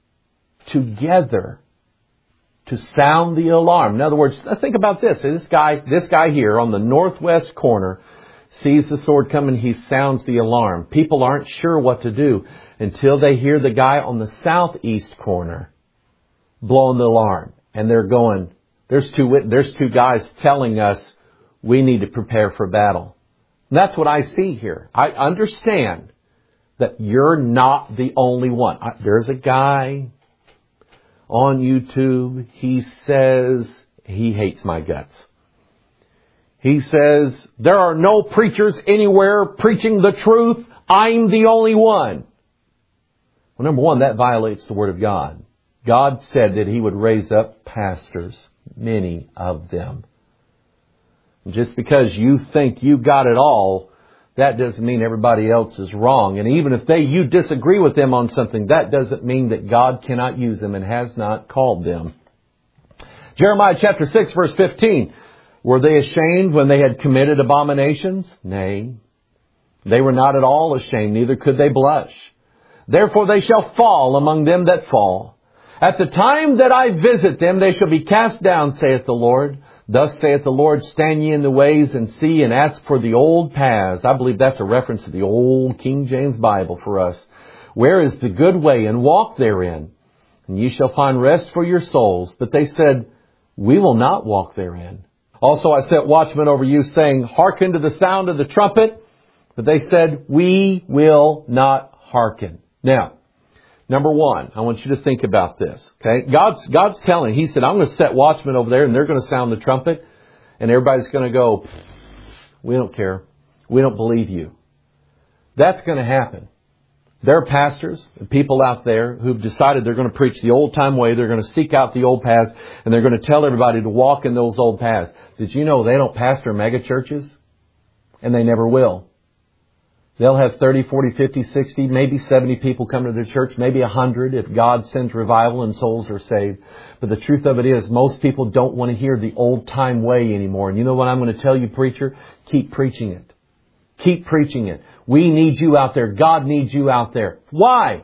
together to sound the alarm. In other words, think about this. This guy, this guy here on the northwest corner sees the sword coming. He sounds the alarm. People aren't sure what to do until they hear the guy on the southeast corner blowing the alarm. And they're going, there's two, there's two guys telling us we need to prepare for battle. And that's what I see here. I understand that you're not the only one. There's a guy on YouTube, he says he hates my guts. He says, there are no preachers anywhere preaching the truth. I'm the only one. Well, number one, that violates the Word of God. God said that He would raise up pastors, many of them. Just because you think you got it all, that doesn't mean everybody else is wrong. And even if they, you disagree with them on something, that doesn't mean that God cannot use them and has not called them. Jeremiah chapter six verse fifteen. Were they ashamed when they had committed abominations? Nay. They were not at all ashamed, neither could they blush. Therefore they shall fall among them that fall. At the time that I visit them, they shall be cast down, saith the Lord. Thus saith the Lord, stand ye in the ways and see and ask for the old paths. I believe that's a reference to the old King James Bible for us. Where is the good way, and walk therein, and ye shall find rest for your souls. But they said, we will not walk therein. Also I set watchmen over you, saying, hearken to the sound of the trumpet. But they said, we will not hearken. Now, number one, I want you to think about this. Okay, God's God's telling. He said, I'm going to set watchmen over there, and they're going to sound the trumpet, and everybody's going to go, we don't care. We don't believe you. That's going to happen. There are pastors and people out there who've decided they're going to preach the old-time way. They're going to seek out the old paths, and they're going to tell everybody to walk in those old paths. Did you know they don't pastor mega churches? And they never will. They'll have thirty, forty, fifty, sixty, maybe seventy people come to their church, maybe one hundred if God sends revival and souls are saved. But the truth of it is, most people don't want to hear the old-time way anymore. And you know what I'm going to tell you, preacher? Keep preaching it. Keep preaching it. We need you out there. God needs you out there. Why?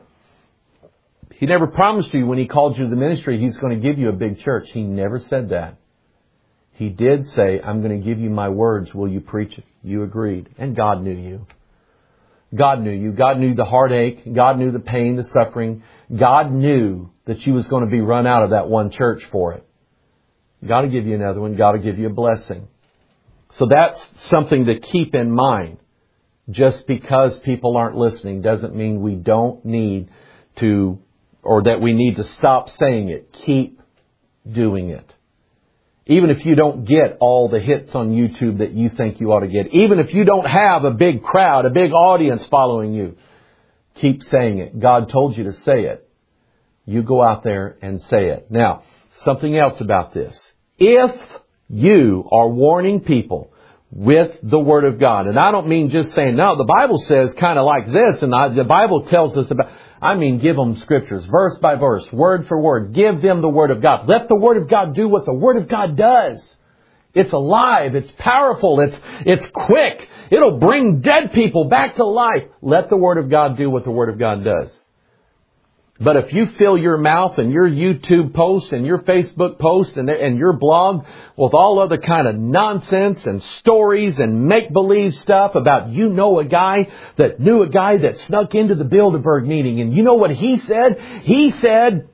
He never promised you when He called you to the ministry He's going to give you a big church. He never said that. He did say, I'm going to give you my words. Will you preach it? You agreed. And God knew you. God knew you. God knew the heartache. God knew the pain, the suffering. God knew that you was going to be run out of that one church for it. God will give you another one. God will give you a blessing. So that's something to keep in mind. Just because people aren't listening doesn't mean we don't need to, or that we need to stop saying it. Keep doing it. Even if you don't get all the hits on YouTube that you think you ought to get. Even if you don't have a big crowd, a big audience following you. Keep saying it. God told you to say it. You go out there and say it. Now, something else about this. If you are warning people with the Word of God, and I don't mean just saying, no, the Bible says kind of like this, and I, the Bible tells us about... I mean, give them scriptures, verse by verse, word for word. Give them the Word of God. Let the Word of God do what the Word of God does. It's alive. It's powerful. It's, it's quick. It'll bring dead people back to life. Let the Word of God do what the Word of God does. But if you fill your mouth and your YouTube post and your Facebook post and, and your blog with all other kind of nonsense and stories and make-believe stuff about you know a guy that knew a guy that snuck into the Bilderberg meeting and you know what he said? He said,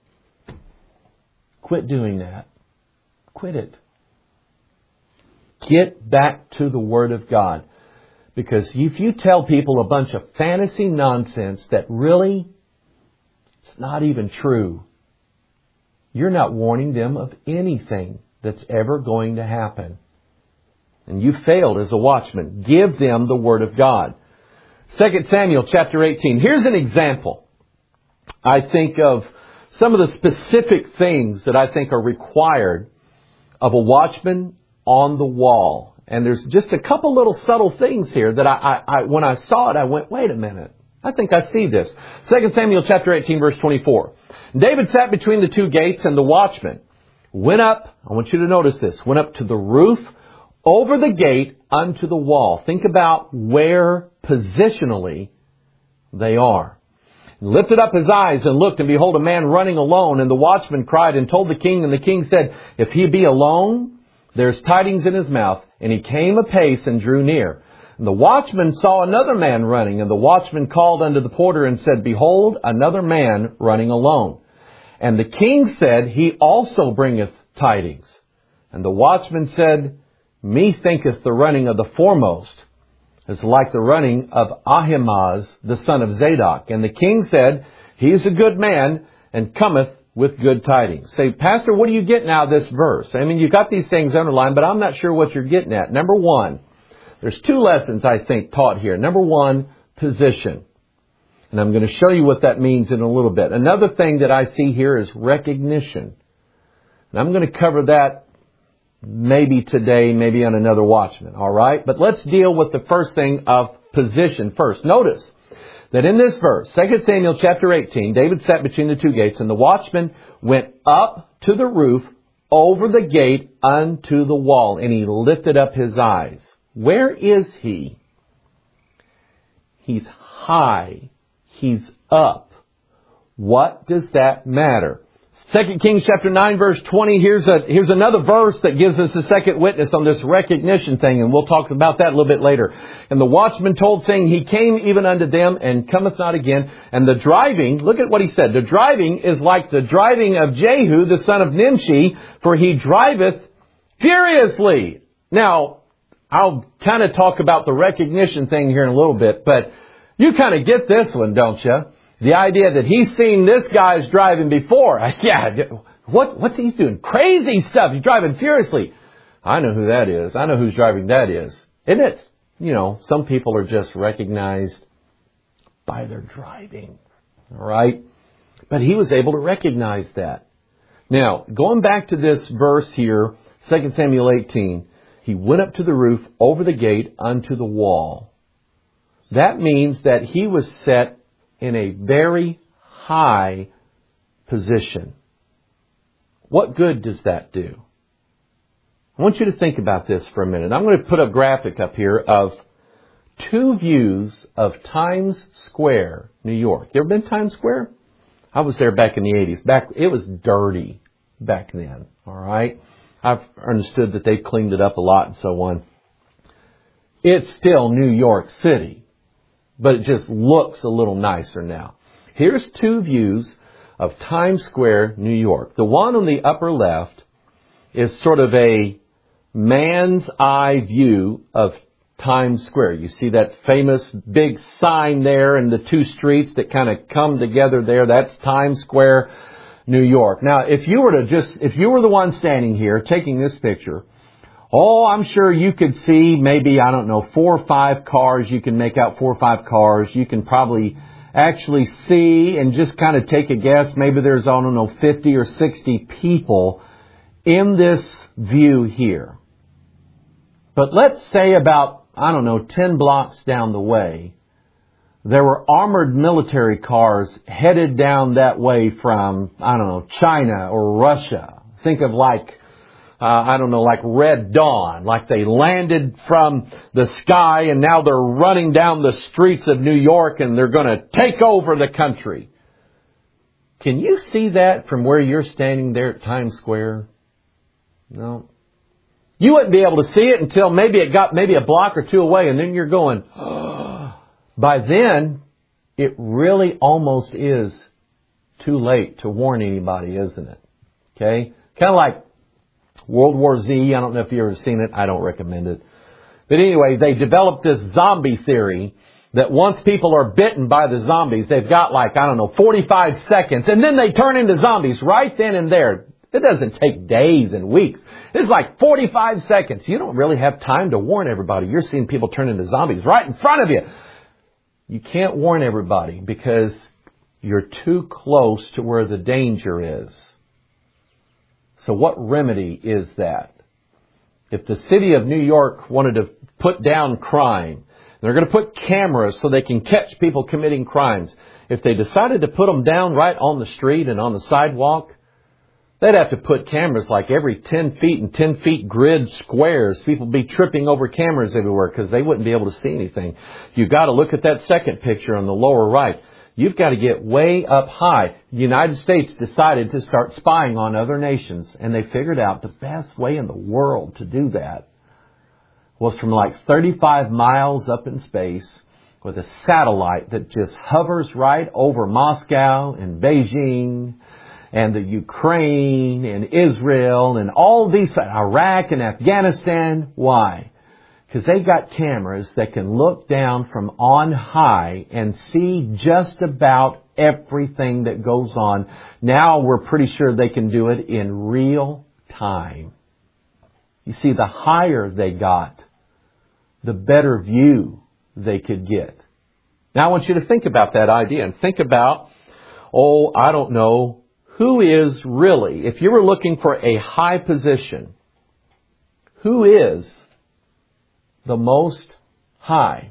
quit doing that. Quit it. Get back to the Word of God. Because if you tell people a bunch of fantasy nonsense that really it's not even true, you're not warning them of anything that's ever going to happen. And you failed as a watchman. Give them the Word of God. Second Samuel chapter eighteen. Here's an example. I think of some of the specific things that I think are required of a watchman on the wall. And there's just a couple little subtle things here that I, I, I when I saw it, I went, wait a minute. I think I see this. Second Samuel chapter eighteen, verse twenty-four. David sat between the two gates, and the watchman went up, I want you to notice this, went up to the roof over the gate unto the wall. Think about where positionally they are. Lifted up his eyes and looked, and behold, a man running alone. And the watchman cried and told the king, and the king said, if he be alone, there's tidings in his mouth. And he came apace and drew near. And the watchman saw another man running, and the watchman called unto the porter and said, behold, another man running alone. And the king said, he also bringeth tidings. And the watchman said, methinketh the running of the foremost is like the running of Ahimaaz, the son of Zadok. And the king said, he is a good man, and cometh with good tidings. Say, Pastor, what are you getting out of this verse? I mean, you've got these things underlined, but I'm not sure what you're getting at. Number one, there's two lessons, I think, taught here. Number one, position. And I'm going to show you what that means in a little bit. Another thing that I see here is recognition. And I'm going to cover that maybe today, maybe on another watchman. All right? But let's deal with the first thing of position first. Notice that in this verse, Second Samuel chapter eighteen, David sat between the two gates, and the watchman went up to the roof over the gate unto the wall, and he lifted up his eyes. Where is he? He's high. He's up. What does that matter? Second Kings chapter nine verse twenty. Here's a, here's another verse that gives us a second witness on this recognition thing. And we'll talk about that a little bit later. And the watchman told, saying, he came even unto them and cometh not again. And the driving, look at what he said. The driving is like the driving of Jehu, the son of Nimshi, for he driveth furiously. Now, I'll kind of talk about the recognition thing here in a little bit, but you kind of get this one, don't you? The idea that he's seen this guy's driving before. Yeah, what, what's he doing? Crazy stuff. He's driving furiously. I know who that is. I know whose driving that is. Isn't it? You know, some people are just recognized by their driving. All right? But he was able to recognize that. Now, going back to this verse here, Second Samuel eighteen, he went up to the roof over the gate unto the wall. That means that he was set in a very high position. What good does that do? I want you to think about this for a minute. I'm going to put a graphic up here of two views of Times Square, New York. You ever been to Times Square? I was there back in the eighties. Back, it was dirty back then. All right. I've understood that they've cleaned it up a lot and so on. It's still New York City, but it just looks a little nicer now. Here's two views of Times Square, New York. The one on the upper left is sort of a man's eye view of Times Square. You see that famous big sign there and the two streets that kind of come together there. That's Times Square, New York. Now, if you were to just, if you were the one standing here taking this picture, oh, I'm sure you could see maybe, I don't know, four or five cars. You can make out four or five cars. You can probably actually see and just kind of take a guess. Maybe there's, I don't know, fifty or sixty people in this view here. But let's say about, I don't know, ten blocks down the way, there were armored military cars headed down that way from, I don't know, China or Russia. Think of like, uh, I don't know, like Red Dawn, like they landed from the sky and now they're running down the streets of New York and they're going to take over the country. Can you see that from where you're standing there at Times Square? No. You wouldn't be able to see it until maybe it got maybe a block or two away, and then you're going, oh. By then, it really almost is too late to warn anybody, isn't it? Okay? Kind of like World War Z. I don't know if you've ever seen it. I don't recommend it. But anyway, they developed this zombie theory that once people are bitten by the zombies, they've got like, I don't know, forty-five seconds, and then they turn into zombies right then and there. It doesn't take days and weeks. It's like forty-five seconds. You don't really have time to warn everybody. You're seeing people turn into zombies right in front of you. You can't warn everybody because you're too close to where the danger is. So what remedy is that? If the city of New York wanted to put down crime, they're going to put cameras so they can catch people committing crimes. If they decided to put them down right on the street and on the sidewalk, they'd have to put cameras like every ten feet and ten feet grid squares. People would be tripping over cameras everywhere because they wouldn't be able to see anything. You've got to look at that second picture on the lower right. You've got to get way up high. The United States decided to start spying on other nations, and they figured out the best way in the world to do that was from like thirty-five miles up in space with a satellite that just hovers right over Moscow and Beijing and the Ukraine and Israel and all these, Iraq and Afghanistan. Why? Because they got cameras that can look down from on high and see just about everything that goes on. Now we're pretty sure they can do it in real time. You see, the higher they got, the better view they could get. Now I want you to think about that idea and think about, oh, I don't know, who is really, if you were looking for a high position, who is the most high?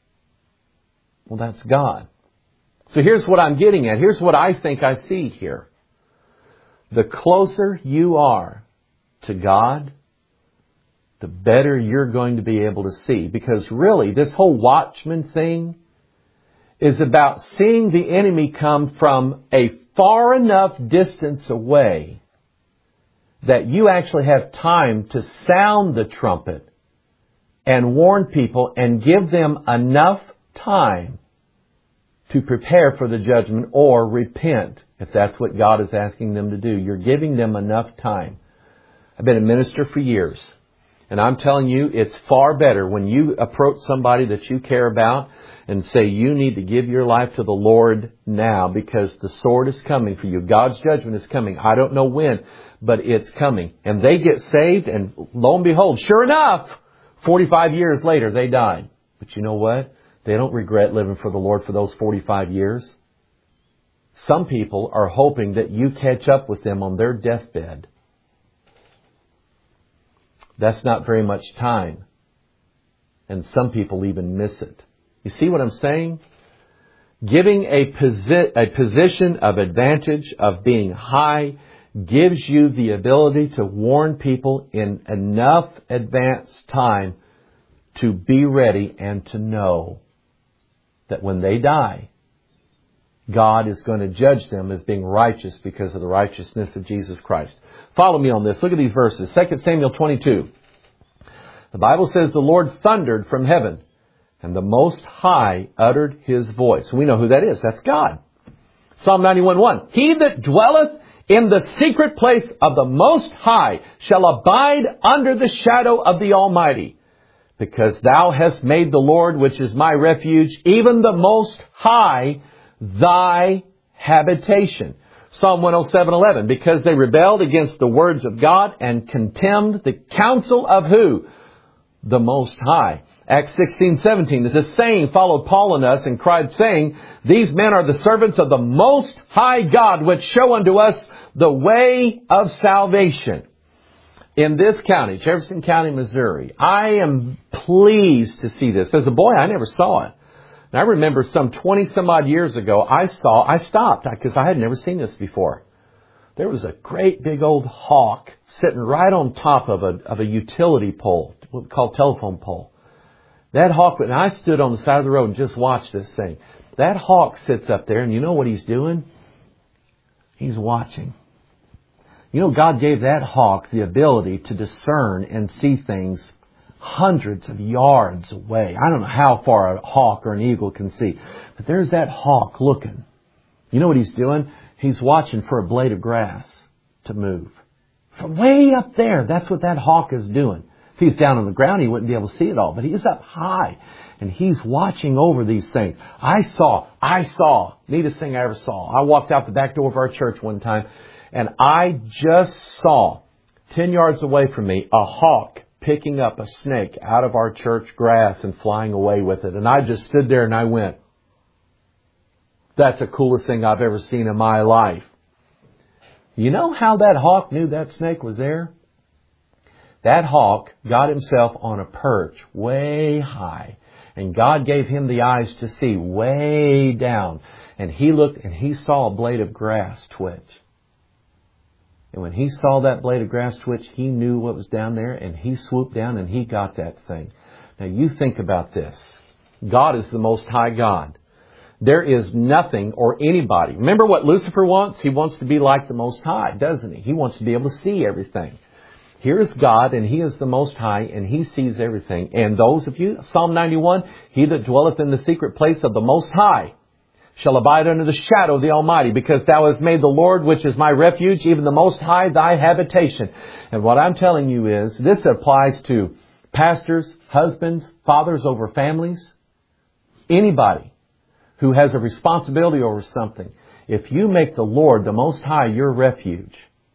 Well, that's God. So here's what I'm getting at. Here's what I think I see here. The closer you are to God, the better you're going to be able to see. Because really, this whole watchman thing is about seeing the enemy come from a far enough distance away that you actually have time to sound the trumpet and warn people and give them enough time to prepare for the judgment or repent, if that's what God is asking them to do. You're giving them enough time. I've been a minister for years, and I'm telling you, it's far better when you approach somebody that you care about and say, you need to give your life to the Lord now because the sword is coming for you. God's judgment is coming. I don't know when, but it's coming. And they get saved, and lo and behold, sure enough, forty-five years later, they died. But you know what? They don't regret living for the Lord for those forty-five years. Some people are hoping that you catch up with them on their deathbed. That's not very much time. And some people even miss it. You see what I'm saying? Giving a, posi- a position of advantage, of being high, gives you the ability to warn people in enough advance time to be ready and to know that when they die, God is going to judge them as being righteous because of the righteousness of Jesus Christ. Follow me on this. Look at these verses. Second Samuel twenty-two. The Bible says the Lord thundered from heaven, and the Most High uttered His voice. We know who that is. That's God. Psalm ninety-one one. He that dwelleth in the secret place of the Most High shall abide under the shadow of the Almighty. Because thou hast made the Lord, which is my refuge, even the Most High, thy habitation. Psalm one oh seven eleven. Because they rebelled against the words of God and contemned the counsel of who? The Most High. Acts sixteen seventeen. There's a saying followed Paul and us and cried, saying, these men are the servants of the Most High God, which show unto us the way of salvation. In this county, Jefferson County, Missouri, I am pleased to see this. As a boy, I never saw it. And I remember some twenty some odd years ago, I saw, I stopped because I had never seen this before. There was a great big old hawk sitting right on top of a, of a utility pole, what we call telephone pole. That hawk, and I stood on the side of the road and just watched this thing. That hawk sits up there, and you know what he's doing? He's watching. You know, God gave that hawk the ability to discern and see things hundreds of yards away. I don't know how far a hawk or an eagle can see, but there's that hawk looking. You know what he's doing? He's watching for a blade of grass to move. From way up there, that's what that hawk is doing. If he's down on the ground, he wouldn't be able to see it all, but he's up high, and he's watching over these things. I saw, I saw, neatest thing I ever saw. I walked out the back door of our church one time, and I just saw, ten yards away from me, a hawk picking up a snake out of our church grass and flying away with it. And I just stood there and I went, that's the coolest thing I've ever seen in my life. You know how that hawk knew that snake was there? That hawk got himself on a perch way high. And God gave him the eyes to see way down. And he looked and he saw a blade of grass twitch. And when he saw that blade of grass twitch, he knew what was down there, and he swooped down and he got that thing. Now you think about this. God is the Most High God. There is nothing or anybody. Remember what Lucifer wants? He wants to be like the Most High, doesn't he? He wants to be able to see everything. Here is God, and He is the Most High, and He sees everything. And those of you, Psalm ninety-one, he that dwelleth in the secret place of the Most High shall abide under the shadow of the Almighty, because thou hast made the Lord, which is my refuge, even the Most High, thy habitation. And what I'm telling you is, this applies to pastors, husbands, fathers over families, anybody who has a responsibility over something. If you make the Lord, the Most High, your refuge,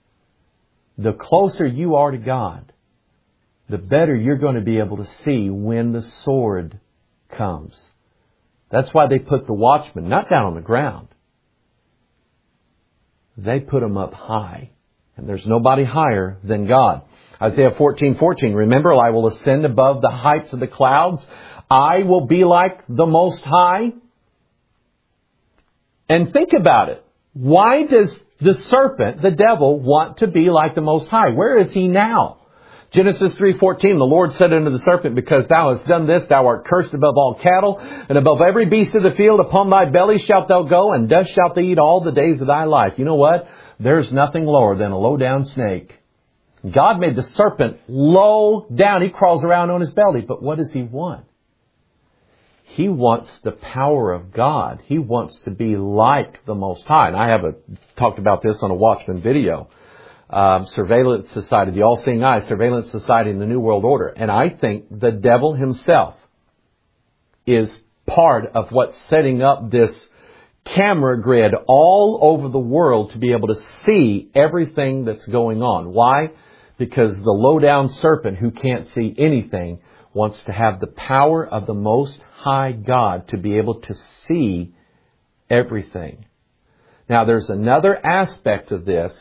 the closer you are to God, the better you're going to be able to see when the sword comes. That's why they put the watchmen not down on the ground. They put them up high. And there's nobody higher than God. Isaiah fourteen fourteen. Remember, I will ascend above the heights of the clouds. I will be like the Most High. And think about it. Why does the serpent, the devil, want to be like the Most High? Where is he now? Genesis three fourteen, the Lord said unto the serpent, because thou hast done this, thou art cursed above all cattle, and above every beast of the field. Upon thy belly shalt thou go, and dust shalt thou eat all the days of thy life. You know what? There's nothing lower than a low-down snake. God made the serpent low down. He crawls around on his belly. But what does he want? He wants the power of God. He wants to be like the Most High. And I have a, talked about this on a Watchman video. Um, Surveillance Society, the All-Seeing Eye, Surveillance Society in the New World Order. And I think the devil himself is part of what's setting up this camera grid all over the world to be able to see everything that's going on. Why? Because the low-down serpent who can't see anything wants to have the power of the Most High God to be able to see everything. Now, there's another aspect of this,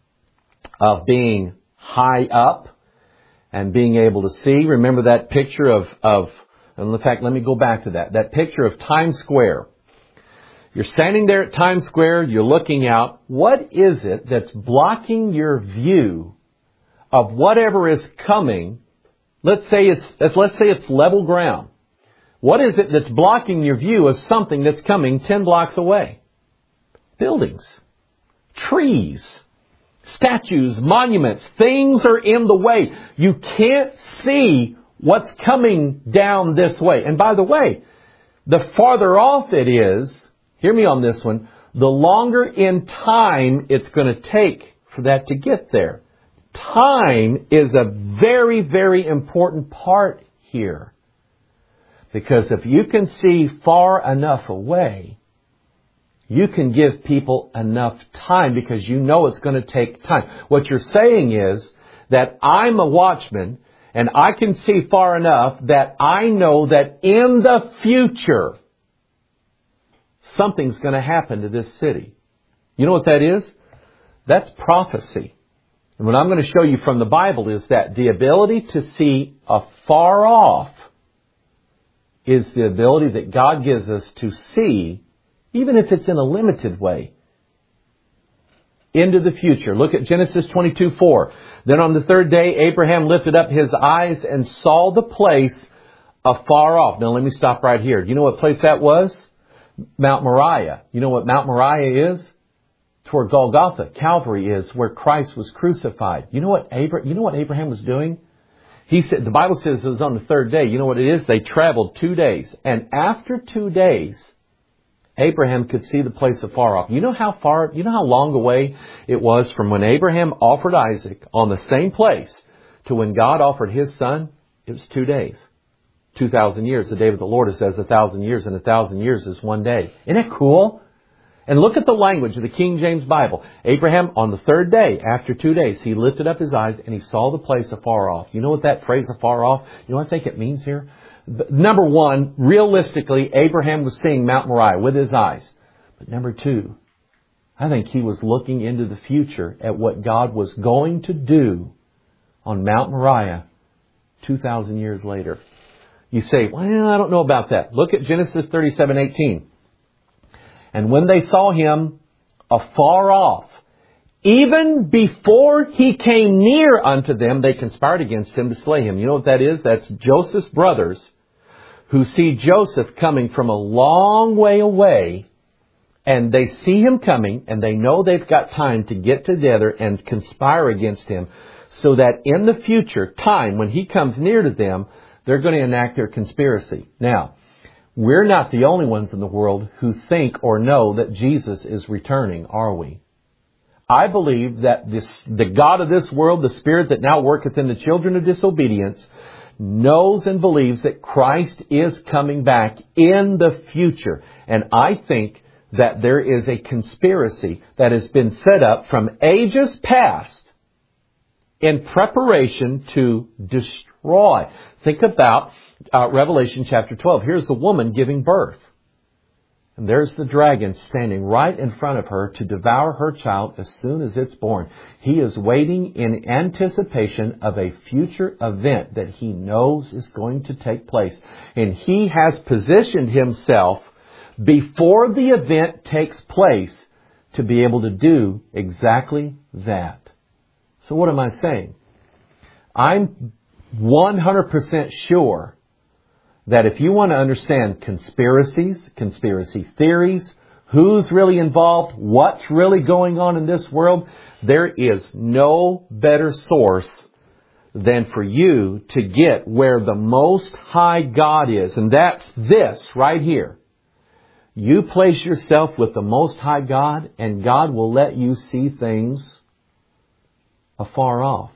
of being high up and being able to see. Remember that picture of, of, and in fact, let me go back to that. That picture of Times Square. You're standing there at Times Square, you're looking out. What is it that's blocking your view of whatever is coming? Let's say it's, let's say it's level ground. What is it that's blocking your view of something that's coming ten blocks away? Buildings, trees, statues, monuments, things are in the way. You can't see what's coming down this way. And by the way, the farther off it is, hear me on this one, the longer in time it's going to take for that to get there. Time is a very, very important part here. Because if you can see far enough away, you can give people enough time because you know it's going to take time. What you're saying is that I'm a watchman and I can see far enough that I know that in the future, something's going to happen to this city. You know what that is? That's prophecy. And what I'm going to show you from the Bible is that the ability to see afar off is the ability that God gives us to see, even if it's in a limited way, into the future. Look at Genesis twenty-two four. Then on the third day, Abraham lifted up his eyes and saw the place afar off. Now let me stop right here. Do you know what place that was? Mount Moriah. You know what Mount Moriah is? It's where Golgotha, Calvary is, where Christ was crucified. You know what Abraham, you know what Abraham was doing? He said, the Bible says it was on the third day. You know what it is? They traveled two days. And after two days, Abraham could see the place afar off. You know how far, you know how long away it was from when Abraham offered Isaac on the same place to when God offered his son? It was two days. Two thousand years. The day of the Lord is as a thousand years, and a thousand years is one day. Isn't that cool? And look at the language of the King James Bible. Abraham, on the third day, after two days, he lifted up his eyes and he saw the place afar off. You know what that phrase afar off, you know what I think it means here? Number one, realistically, Abraham was seeing Mount Moriah with his eyes. But number two, I think he was looking into the future at what God was going to do on Mount Moriah two thousand years later. You say, well, I don't know about that. Look at Genesis thirty-seven eighteen. And when they saw him afar off, even before he came near unto them, they conspired against him to slay him. You know what that is? That's Joseph's brothers who see Joseph coming from a long way away, and they see him coming, and they know they've got time to get together and conspire against him, so that in the future time, when he comes near to them, they're going to enact their conspiracy. Now, we're not the only ones in the world who think or know that Jesus is returning, are we? I believe that this, the God of this world, the Spirit that now worketh in the children of disobedience, knows and believes that Christ is coming back in the future. And I think that there is a conspiracy that has been set up from ages past in preparation to destroy. Think about uh, Revelation chapter twelve. Here's the woman giving birth. And there's the dragon standing right in front of her to devour her child as soon as it's born. He is waiting in anticipation of a future event that he knows is going to take place. And he has positioned himself before the event takes place to be able to do exactly that. So what am I saying? I'm one hundred percent sure that if you want to understand conspiracies, conspiracy theories, who's really involved, what's really going on in this world, there is no better source than for you to get where the Most High God is. And that's this right here. You place yourself with the Most High God, and God will let you see things afar off.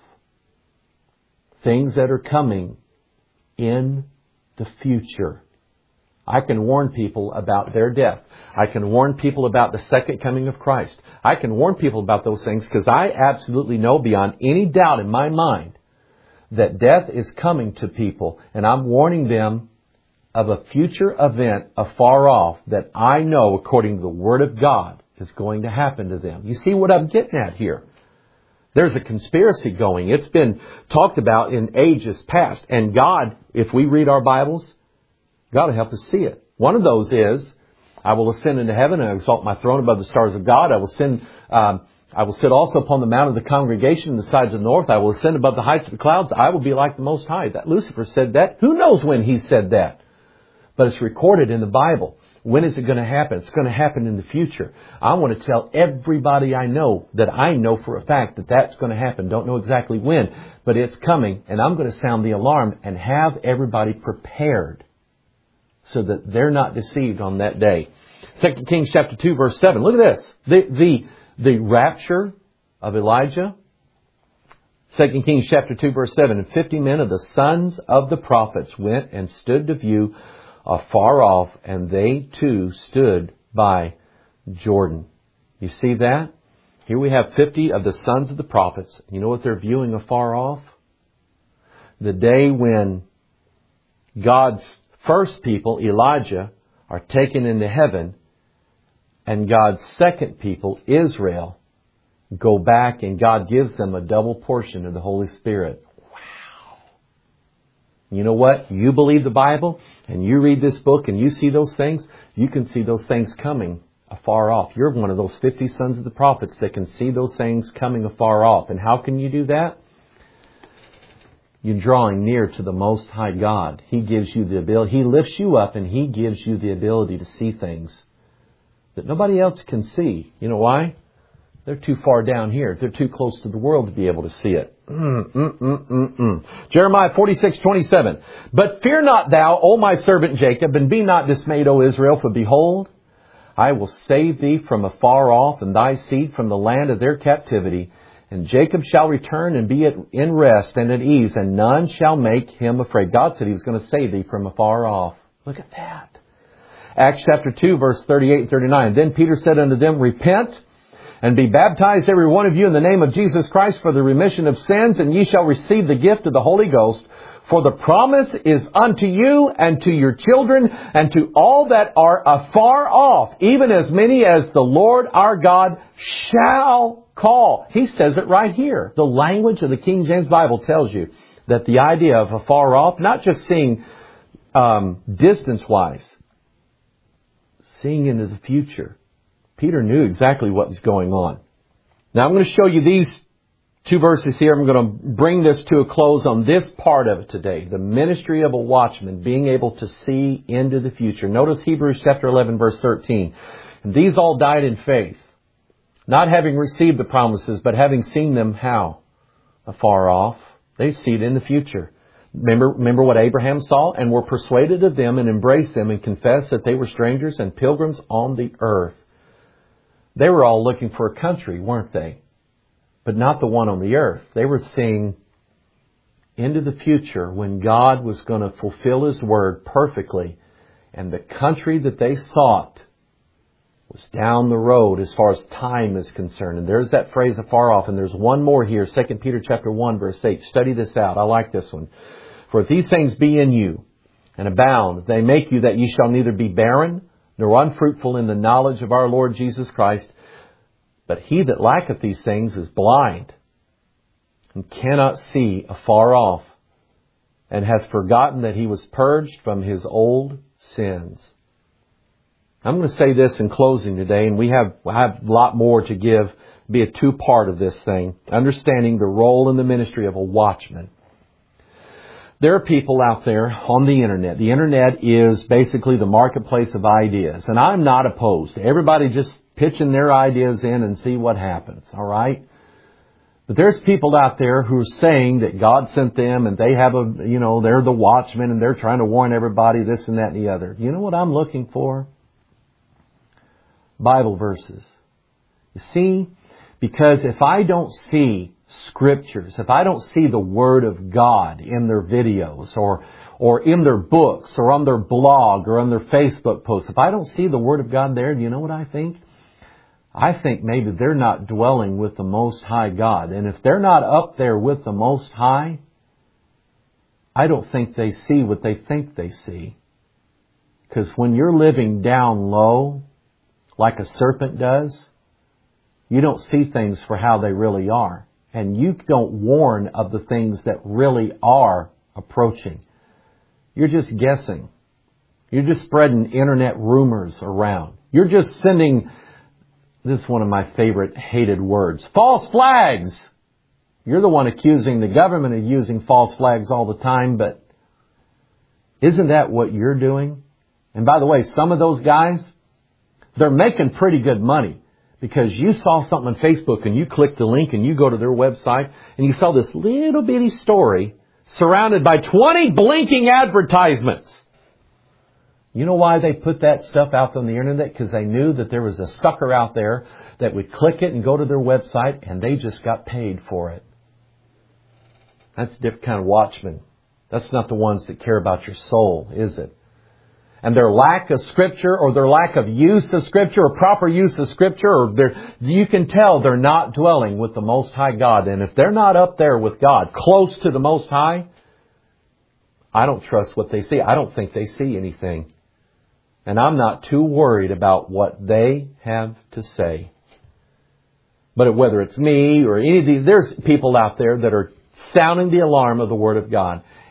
Things that are coming in the future. I can warn people about their death. I can warn people about the second coming of Christ. I can warn people about those things because I absolutely know beyond any doubt in my mind that death is coming to people, and I'm warning them of a future event afar off that I know, according to the Word of God, is going to happen to them. You see what I'm getting at here? There's a conspiracy going. It's been talked about in ages past. And God, if we read our Bibles, God will help us see it. One of those is, I will ascend into heaven and exalt my throne above the stars of God. I will send, um, I will sit also upon the mount of the congregation in the sides of the north. I will ascend above the heights of the clouds. I will be like the Most High. That Lucifer said that. Who knows when he said that? But it's recorded in the Bible. When is it going to happen? It's going to happen in the future. I want to tell everybody I know that I know for a fact that that's going to happen. Don't know exactly when, but it's coming. And I'm going to sound the alarm and have everybody prepared so that they're not deceived on that day. Second Kings chapter two, verse seven. Look at this. The, the, the rapture of Elijah. Second Kings chapter two, verse seven. And fifty men of the sons of the prophets went and stood to view afar off, and they too stood by Jordan. You see that? Here we have fifty of the sons of the prophets. You know what they're viewing afar off? The day when God's first people, Elijah, are taken into heaven, and God's second people, Israel, go back, and God gives them a double portion of the Holy Spirit. You know what? You believe the Bible and you read this book and you see those things, you can see those things coming afar off. You're one of those fifty sons of the prophets that can see those things coming afar off. And how can you do that? You're drawing near to the Most High God. He gives you the ability. He lifts you up and He gives you the ability to see things that nobody else can see. You know why? They're too far down here. They're too close to the world to be able to see it. Mm, mm, mm, mm, mm. Jeremiah forty-six twenty-seven. But fear not thou, O my servant Jacob, and be not dismayed, O Israel, for behold, I will save thee from afar off, and thy seed from the land of their captivity. And Jacob shall return and be at, in rest and at ease, and none shall make him afraid. God said He was going to save thee from afar off. Look at that. Acts chapter two, verse thirty-eight and thirty-nine. Then Peter said unto them, Repent, and be baptized every one of you in the name of Jesus Christ for the remission of sins, and ye shall receive the gift of the Holy Ghost. For the promise is unto you and to your children and to all that are afar off, even as many as the Lord our God shall call. He says it right here. The language of the King James Bible tells you that the idea of afar off, not just seeing um, distance-wise, seeing into the future. Peter knew exactly what was going on. Now I'm going to show you these two verses here. I'm going to bring this to a close on this part of it today. The ministry of a watchman, being able to see into the future. Notice Hebrews chapter eleven, verse thirteen. And these all died in faith, not having received the promises, but having seen them how? Afar off. They see it in the future. Remember, remember what Abraham saw? And were persuaded of them and embraced them and confessed that they were strangers and pilgrims on the earth. They were all looking for a country, weren't they? But not the one on the earth. They were seeing into the future when God was going to fulfill His word perfectly. And the country that they sought was down the road as far as time is concerned. And there's that phrase afar off. And there's one more here, Second Peter chapter one, verse eight. Study this out. I like this one. For if these things be in you and abound, they make you that ye shall neither be barren nor unfruitful in the knowledge of our Lord Jesus Christ. But he that lacketh these things is blind, and cannot see afar off, and hath forgotten that he was purged from his old sins. I'm going to say this in closing today, and we have, have a lot more to give, be a two-part of this thing, understanding the role in the ministry of a watchman. There are people out there on the internet. The internet is basically the marketplace of ideas. And I'm not opposed to everybody just pitching their ideas in and see what happens. All right? But there's people out there who are saying that God sent them and they have a, you know, they're the watchmen and they're trying to warn everybody this and that and the other. You know what I'm looking for? Bible verses. You see? Because if I don't see Scriptures, if I don't see the Word of God in their videos or or in their books or on their blog or on their Facebook posts, if I don't see the Word of God there, do you know what I think? I think maybe they're not dwelling with the Most High God. And if they're not up there with the Most High, I don't think they see what they think they see. Because when you're living down low, like a serpent does, you don't see things for how they really are. And you don't warn of the things that really are approaching. You're just guessing. You're just spreading internet rumors around. You're just sending, this is one of my favorite hated words, false flags. You're the one accusing the government of using false flags all the time, but isn't that what you're doing? And by the way, some of those guys, they're making pretty good money. Because you saw something on Facebook and you clicked the link and you go to their website and you saw this little bitty story surrounded by twenty blinking advertisements. You know why they put that stuff out on the internet? Because they knew that there was a sucker out there that would click it and go to their website and they just got paid for it. That's a different kind of watchman. That's not the ones that care about your soul, is it? And their lack of Scripture or their lack of use of Scripture or proper use of Scripture, or you can tell they're not dwelling with the Most High God. And if they're not up there with God, close to the Most High, I don't trust what they see. I don't think they see anything. And I'm not too worried about what they have to say. But whether it's me or any of these, there's people out there that are sounding the alarm of the Word of God.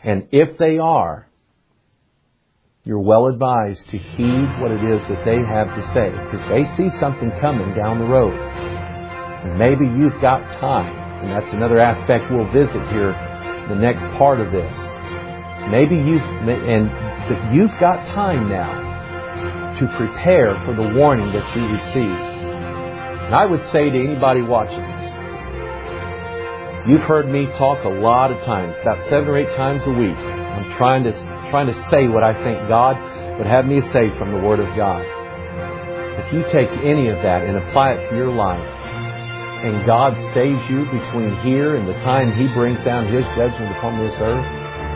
And if they are, you're well advised to heed what it is that they have to say, because they see something coming down the road. And maybe you've got time, and that's another aspect we'll visit here, the next part of this. Maybe you've, and that you've got time now to prepare for the warning that you receive. And I would say to anybody watching this, you've heard me talk a lot of times, about seven or eight times a week. I'm trying to trying to say what I think God would have me say from the Word of God. If you take any of that and apply it to your life, and God saves you between here and the time He brings down His judgment upon this earth,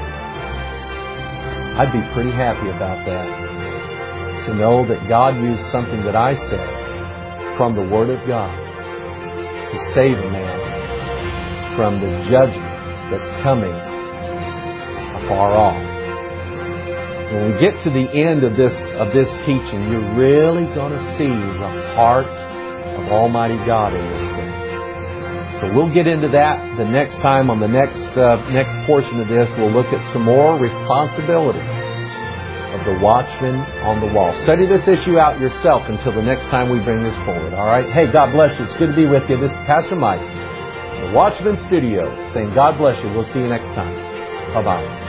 I'd be pretty happy about that. To know that God used something that I said from the Word of God to save a man from the judgment that's coming afar off. When we get to the end of this of this teaching, you're really going to see the heart of Almighty God in this thing. So we'll get into that the next time. On the next uh, next portion of this, we'll look at some more responsibilities of the watchman on the wall. Study this issue out yourself until the next time we bring this forward. All right? Hey, God bless you. It's good to be with you. This is Pastor Mike, the Watchman Studios, saying God bless you. We'll see you next time. Bye-bye.